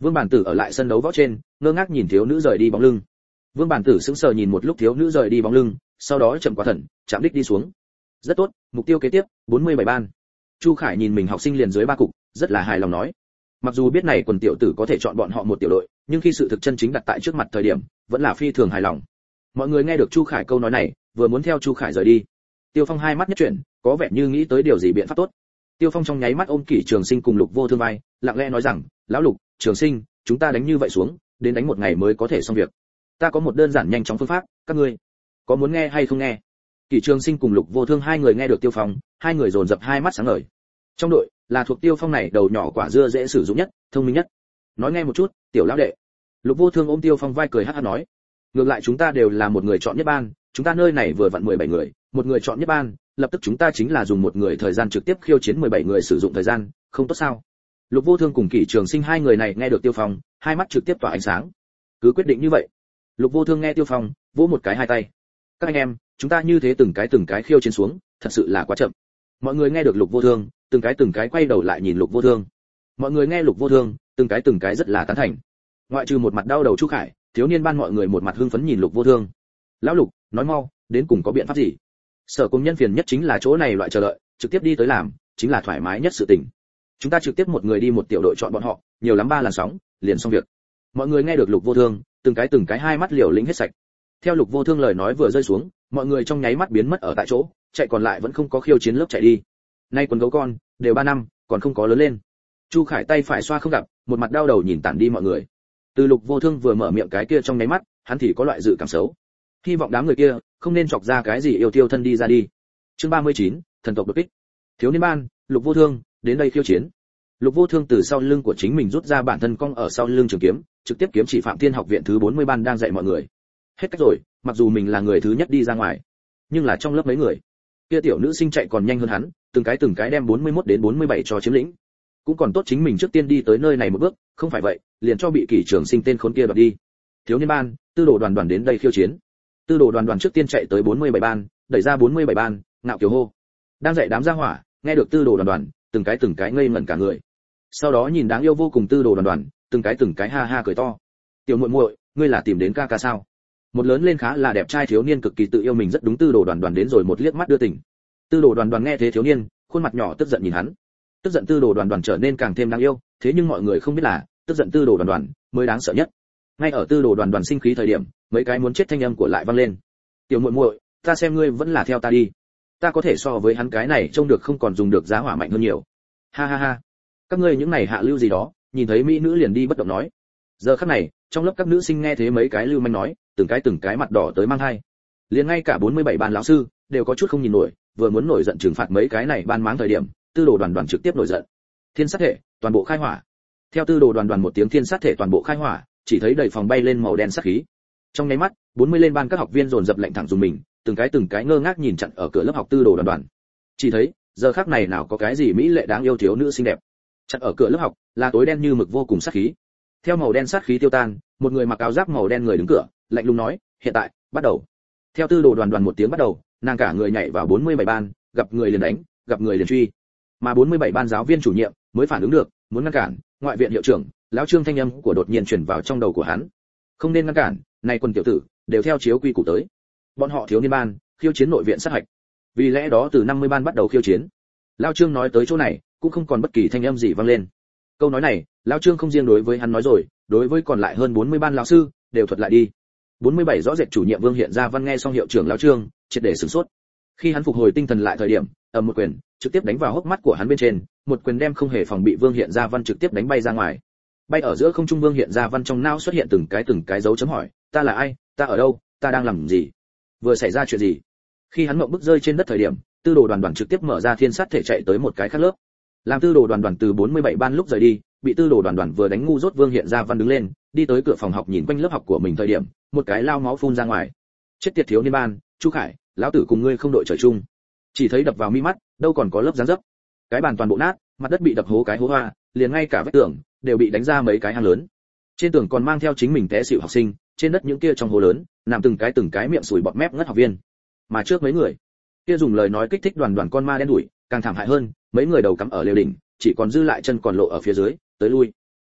Vương Bản Tử ở lại sân đấu võ trên, ngơ ngác nhìn thiếu nữ rời đi bóng lưng. Vương Bản Tử sững sờ nhìn một lúc thiếu nữ rời đi bóng lưng, sau đó chậm quá thần, chạm đích đi xuống. Rất tốt, mục tiêu kế tiếp, bốn mươi bảy ban. Chu Khải nhìn mình học sinh liền dưới ba cục, rất là hài lòng nói. Mặc dù biết này quần tiểu tử có thể chọn bọn họ một tiểu đội, nhưng khi sự thực chân chính đặt tại trước mặt thời điểm, vẫn là phi thường hài lòng. Mọi người nghe được Chu Khải câu nói này, vừa muốn theo Chu Khải rời đi. Tiêu Phong hai mắt nhất chuyển, có vẻ như nghĩ tới điều gì biện pháp tốt. Tiêu Phong trong nháy mắt ôm Kỷ Trường Sinh cùng Lục Vô Thương vai, lặng lẽ nói rằng, lão Lục, Trường Sinh, chúng ta đánh như vậy xuống, đến đánh một ngày mới có thể xong việc. Ta có một đơn giản nhanh chóng phương pháp, các ngươi có muốn nghe hay không nghe? Kỷ Trường Sinh cùng Lục Vô Thương hai người nghe được Tiêu Phong, hai người dồn dập hai mắt sáng ngời. Trong đội, là thuộc Tiêu Phong này đầu nhỏ quả dưa dễ sử dụng nhất, thông minh nhất. Nói nghe một chút, tiểu lão đệ. Lục Vô Thương ôm Tiêu Phong vai cười hắc hắc nói, ngược lại chúng ta đều là một người chọn nhất ban, chúng ta nơi này vừa vặn mười bảy người, một người chọn nhất ban, lập tức chúng ta chính là dùng một người thời gian trực tiếp khiêu chiến mười bảy người sử dụng thời gian, không tốt sao? Lục Vô Thương cùng Kỷ Trường Sinh hai người này nghe được Tiêu Phong, hai mắt trực tiếp tỏa ánh sáng. Cứ quyết định như vậy. Lục Vô Thương nghe Tiêu Phong, vỗ một cái hai tay. Các anh em, chúng ta như thế từng cái từng cái khiêu chiến xuống, thật sự là quá chậm. Mọi người nghe được Lục Vô Thương, từng cái từng cái quay đầu lại nhìn Lục Vô Thương. Mọi người nghe Lục Vô Thương, từng cái từng cái rất là tán thành. Ngoại trừ một mặt đau đầu Chu Khải, thiếu niên ban mọi người một mặt hưng phấn nhìn Lục Vô Thương. Lão Lục, nói mau, đến cùng có biện pháp gì? Sở công nhân phiền nhất chính là chỗ này loại chờ đợi, trực tiếp đi tới làm, chính là thoải mái nhất sự tình. Chúng ta trực tiếp một người đi một tiểu đội chọn bọn họ, nhiều lắm ba làn sóng, liền xong việc. Mọi người nghe được Lục Vô Thương, từng cái từng cái hai mắt liều lĩnh hết sạch. Theo Lục Vô Thương lời nói vừa rơi xuống, mọi người trong nháy mắt biến mất ở tại chỗ, chạy còn lại vẫn không có khiêu chiến lớp chạy đi. Nay quần gấu con, đều ba năm, còn không có lớn lên. Chu Khải tay phải xoa không gặp, một mặt đau đầu nhìn tản đi mọi người. Từ Lục Vô Thương vừa mở miệng cái kia trong nháy mắt, hắn thì có loại dự cảm xấu. Hy vọng đám người kia không nên chọc ra cái gì yêu tiêu thân đi ra đi. Chương ba mươi chín, thần tộc đột kích. Thiếu niên ban, Lục Vô Thương, đến đây khiêu chiến. Lục Vô Thương từ sau lưng của chính mình rút ra bản thân cong ở sau lưng trường kiếm, trực tiếp kiếm chỉ Phạm Thiên học viện thứ bốn mươi ban đang dạy mọi người. Hết cách rồi, mặc dù mình là người thứ nhất đi ra ngoài, nhưng là trong lớp mấy người, kia tiểu nữ sinh chạy còn nhanh hơn hắn, từng cái từng cái đem bốn mươi mốt đến bốn mươi bảy cho chiếm lĩnh. Cũng còn tốt chính mình trước tiên đi tới nơi này một bước, không phải vậy, liền cho bị Kỷ Trường Sinh tên khốn kia đoạt đi. Thiếu niên ban, Tư Đồ Đoàn Đoàn đến đây khiêu chiến. Tư Đồ Đoàn Đoàn trước tiên chạy tới bốn mươi bảy ban, đẩy ra bốn mươi bảy ban, ngạo kiều hô. Đang dạy đám gia hỏa, nghe được Tư Đồ Đoàn Đoàn, từng cái từng cái ngây ngẩn cả người. Sau đó nhìn đáng yêu vô cùng Tư Đồ Đoàn Đoàn, từng cái từng cái ha ha cười to. Tiểu muội muội, ngươi là tìm đến ca ca sao? Một lớn lên khá là đẹp trai thiếu niên cực kỳ tự yêu mình rất đúng Tư Đồ Đoàn Đoàn đến rồi một liếc mắt đưa tình. Tư Đồ Đoàn Đoàn nghe thế thiếu niên, khuôn mặt nhỏ tức giận nhìn hắn. Tức giận Tư Đồ Đoàn Đoàn trở nên càng thêm đáng yêu, thế nhưng mọi người không biết là, tức giận Tư Đồ Đoàn Đoàn mới đáng sợ nhất. Ngay ở Tư Đồ Đoàn Đoàn sinh khí thời điểm, mấy cái muốn chết thanh âm của lại vang lên. Tiểu muội muội, ta xem ngươi vẫn là theo ta đi. Ta có thể so với hắn cái này trông được không còn dùng được giá hỏa mạnh hơn nhiều. Ha ha ha. Các ngươi những này hạ lưu gì đó, nhìn thấy mỹ nữ liền đi bất động nói. Giờ khắc này, trong lớp các nữ sinh nghe thế mấy cái lưu manh nói, từng cái từng cái mặt đỏ tới mang hai. Liền ngay cả bốn mươi bảy ban lão sư đều có chút không nhìn nổi, vừa muốn nổi giận trừng phạt mấy cái này ban máng thời điểm, Tư Đồ Đoàn Đoàn trực tiếp nổi giận. Thiên sát thể, toàn bộ khai hỏa. Theo Tư Đồ Đoàn Đoàn một tiếng thiên sát thể toàn bộ khai hỏa, chỉ thấy đầy phòng bay lên màu đen sát khí. Trong nháy mắt, bốn mươi lên ban các học viên dồn dập lạnh thẳng dùng mình, từng cái từng cái ngơ ngác nhìn chặn ở cửa lớp học Tư Đồ Đoàn Đoàn. Chỉ thấy, giờ khắc này nào có cái gì mỹ lệ đáng yêu thiếu nữ xinh đẹp. Chặn ở cửa lớp học, là tối đen như mực vô cùng sát khí. Theo màu đen sát khí tiêu tan, một người mặc áo giáp màu đen người đứng cửa, lạnh lùng nói, "Hiện tại, bắt đầu." Theo Tư Đồ Đoàn Đoàn một tiếng bắt đầu, nàng cả người nhảy vào bốn mươi bảy ban, gặp người liền đánh, gặp người liền truy. Mà bốn mươi bảy ban giáo viên chủ nhiệm mới phản ứng được, muốn ngăn cản, ngoại viện hiệu trưởng, lão Trương thanh âm của đột nhiên truyền vào trong đầu của hắn. Không nên ngăn cản, này quân tiểu tử đều theo chiếu quy củ tới. Bọn họ thiếu niên ban, khiêu chiến nội viện sát hạch. Vì lẽ đó từ năm mươi ban bắt đầu khiêu chiến. Lão Trương nói tới chỗ này, cũng không còn bất kỳ thanh âm gì vang lên. Câu nói này, lão Trương không riêng đối với hắn nói rồi, đối với còn lại hơn bốn mươi ban lão sư, đều thuật lại đi. bốn mươi bảy rõ rệt chủ nhiệm Vương Hiện Gia Văn nghe xong hiệu trưởng lão Trương, triệt để sửng sốt. Khi hắn phục hồi tinh thần lại thời điểm, ầm một quyền, trực tiếp đánh vào hốc mắt của hắn bên trên, một quyền đem không hề phòng bị Vương Hiện Gia Văn trực tiếp đánh bay ra ngoài. Bay ở giữa không trung Vương Hiện Gia Văn trong não xuất hiện từng cái từng cái dấu chấm hỏi, ta là ai, ta ở đâu, ta đang làm gì, vừa xảy ra chuyện gì? Khi hắn mộng bức rơi trên đất thời điểm, Tư Đồ Đoàn Đoàn trực tiếp mở ra thiên sát thể chạy tới một cái khác lớp. Làm Tư Đồ Đoàn Đoàn từ bốn mươi bảy ban lúc rời đi, bị Tư Đồ Đoàn Đoàn vừa đánh ngu dốt Vương Hiện Gia Văn đứng lên, đi tới cửa phòng học nhìn quanh lớp học của mình thời điểm, một cái lao máu phun ra ngoài. Chết tiệt thiếu niên ban, Chu Khải, lão tử cùng ngươi không đội trời chung. Chỉ thấy đập vào mi mắt, đâu còn có lớp dáng dấp. Cái bàn toàn bộ nát, mặt đất bị đập hố cái hố hoa, liền ngay cả vách tường đều bị đánh ra mấy cái hang lớn. Trên tường còn mang theo chính mình té xỉu học sinh, trên đất những kia trong hố lớn, nằm từng cái từng cái miệng sùi bọt mép ngất học viên. Mà trước mấy người, kia dùng lời nói kích thích đoàn đoàn con ma đen đuổi, càng thảm hại hơn, mấy người đầu cắm ở lều đỉnh, chỉ còn dư lại chân còn lộ ở phía dưới, tới lui.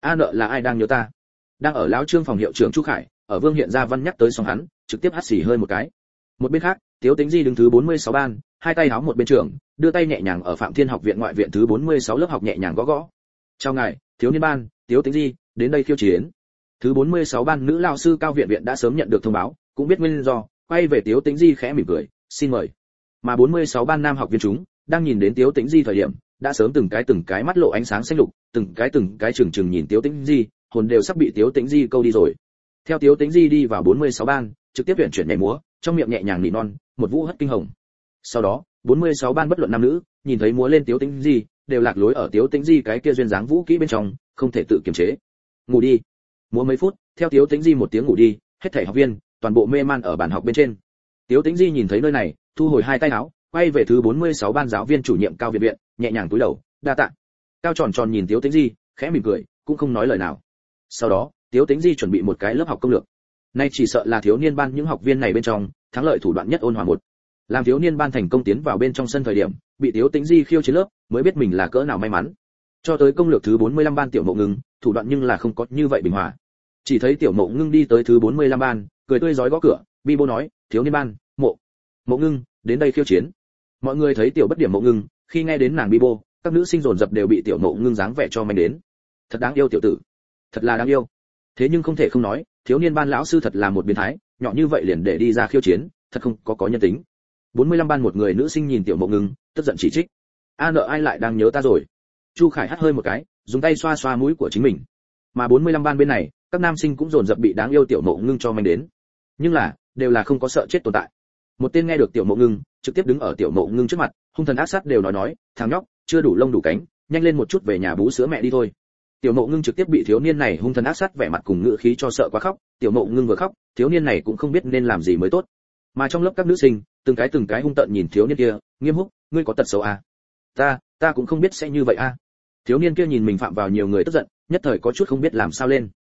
A nợ là ai đang nhớ ta? Đang ở lão Trương phòng hiệu trưởng Chu Khải, ở Vương Hiện Gia Văn nhắc tới xong hắn, trực tiếp hắt xì hơi một cái. Một bên khác, Tiếu Tĩnh Di đứng thứ bốn mươi sáu ban, hai tay háo một bên trưởng, đưa tay nhẹ nhàng ở Phạm Thiên Học viện ngoại viện thứ bốn mươi sáu lớp học nhẹ nhàng gõ gõ. "Chào ngài, thiếu niên ban, Tiếu Tĩnh Di, đến đây khiêu chiến." Thứ bốn mươi sáu ban nữ lão sư Cao Viện Viện đã sớm nhận được thông báo, cũng biết nguyên do, quay về Tiếu Tĩnh Di khẽ mỉm cười, "Xin mời." Mà bốn mươi sáu ban nam học viên chúng, đang nhìn đến Tiếu Tĩnh Di thời điểm, đã sớm từng cái từng cái mắt lộ ánh sáng xanh lục, từng cái từng cái chừng chừng nhìn Tiếu Tĩnh Di, hồn đều sắp bị Tiếu Tĩnh Di câu đi rồi. Theo Tiếu Tĩnh Di đi vào bốn mươi sáu ban, trực tiếp chuyển chuyển nhảy múa, trong miệng nhẹ nhàng nỉ non, một vũ hất kinh hồng. Sau đó, bốn mươi sáu ban bất luận nam nữ, nhìn thấy múa lên Tiếu Tĩnh Di, đều lạc lối ở Tiếu Tĩnh Di cái kia duyên dáng vũ kỹ bên trong, không thể tự kiềm chế. Ngủ đi. Múa mấy phút, theo Tiếu Tĩnh Di một tiếng ngủ đi, hết thảy học viên, toàn bộ mê man ở bàn học bên trên. Tiếu Tĩnh Di nhìn thấy nơi này, thu hồi hai tay áo, quay về thứ bốn mươi sáu ban giáo viên chủ nhiệm Cao Viện Viện, nhẹ nhàng cúi đầu, đa tạ. Cao tròn tròn nhìn Tiếu Tĩnh Di, khẽ mỉm cười, cũng không nói lời nào. Sau đó, Tiếu Tĩnh Di chuẩn bị một cái lớp học công lược. Nay chỉ sợ là thiếu niên ban những học viên này bên trong, thắng lợi thủ đoạn nhất ôn hòa một. Làm thiếu niên ban thành công tiến vào bên trong sân thời điểm, bị Tiếu Tĩnh Di khiêu chiến lớp, mới biết mình là cỡ nào may mắn. Cho tới công lược thứ bốn mươi lăm ban Tiểu Mộ Ngưng, thủ đoạn nhưng là không có như vậy bình hòa. Chỉ thấy Tiểu Mộ Ngưng đi tới thứ bốn mươi lăm ban, cười tươi rói gõ cửa, bi bô nói, "Thiếu niên ban, Mộ, Mộ Ngưng, đến đây khiêu chiến." Mọi người thấy Tiểu Bất Điểm Mộ Ngưng, khi nghe đến nàng bi bô, các nữ sinh dồn dập đều bị Tiểu Mộ Ngưng dáng vẻ cho manh đến. Thật đáng yêu tiểu tử, thật là đáng yêu. Thế nhưng không thể không nói, thiếu niên ban lão sư thật là một biến thái, nhỏ như vậy liền để đi ra khiêu chiến, thật không có có nhân tính. bốn mươi lăm ban một người nữ sinh nhìn Tiểu Mộ Ngưng, tức giận chỉ trích. "A nợ ai lại đang nhớ ta rồi?" Chu Khải hắt hơi một cái, dùng tay xoa xoa mũi của chính mình. Mà bốn mươi lăm ban bên này, các nam sinh cũng dồn dập bị đáng yêu Tiểu Mộ Ngưng cho manh đến. Nhưng là, đều là không có sợ chết tồn tại. Một tên nghe được Tiểu Mộ Ngưng, trực tiếp đứng ở Tiểu Mộ Ngưng trước mặt, hung thần ác sát đều nói nói, "Thằng nhóc, chưa đủ lông đủ cánh, nhanh lên một chút về nhà bú sữa mẹ đi thôi." Tiểu Mộ Ngưng trực tiếp bị thiếu niên này hung thần ác sát vẻ mặt cùng ngữ khí cho sợ quá khóc, Tiểu Mộ Ngưng vừa khóc, thiếu niên này cũng không biết nên làm gì mới tốt. Mà trong lớp các nữ sinh, từng cái từng cái hung tợn nhìn thiếu niên kia, nghiêm húc, "Ngươi có tật xấu à?" "Ta, ta cũng không biết sẽ như vậy a." À. Thiếu niên kia nhìn mình phạm vào nhiều người tức giận, nhất thời có chút không biết làm sao lên.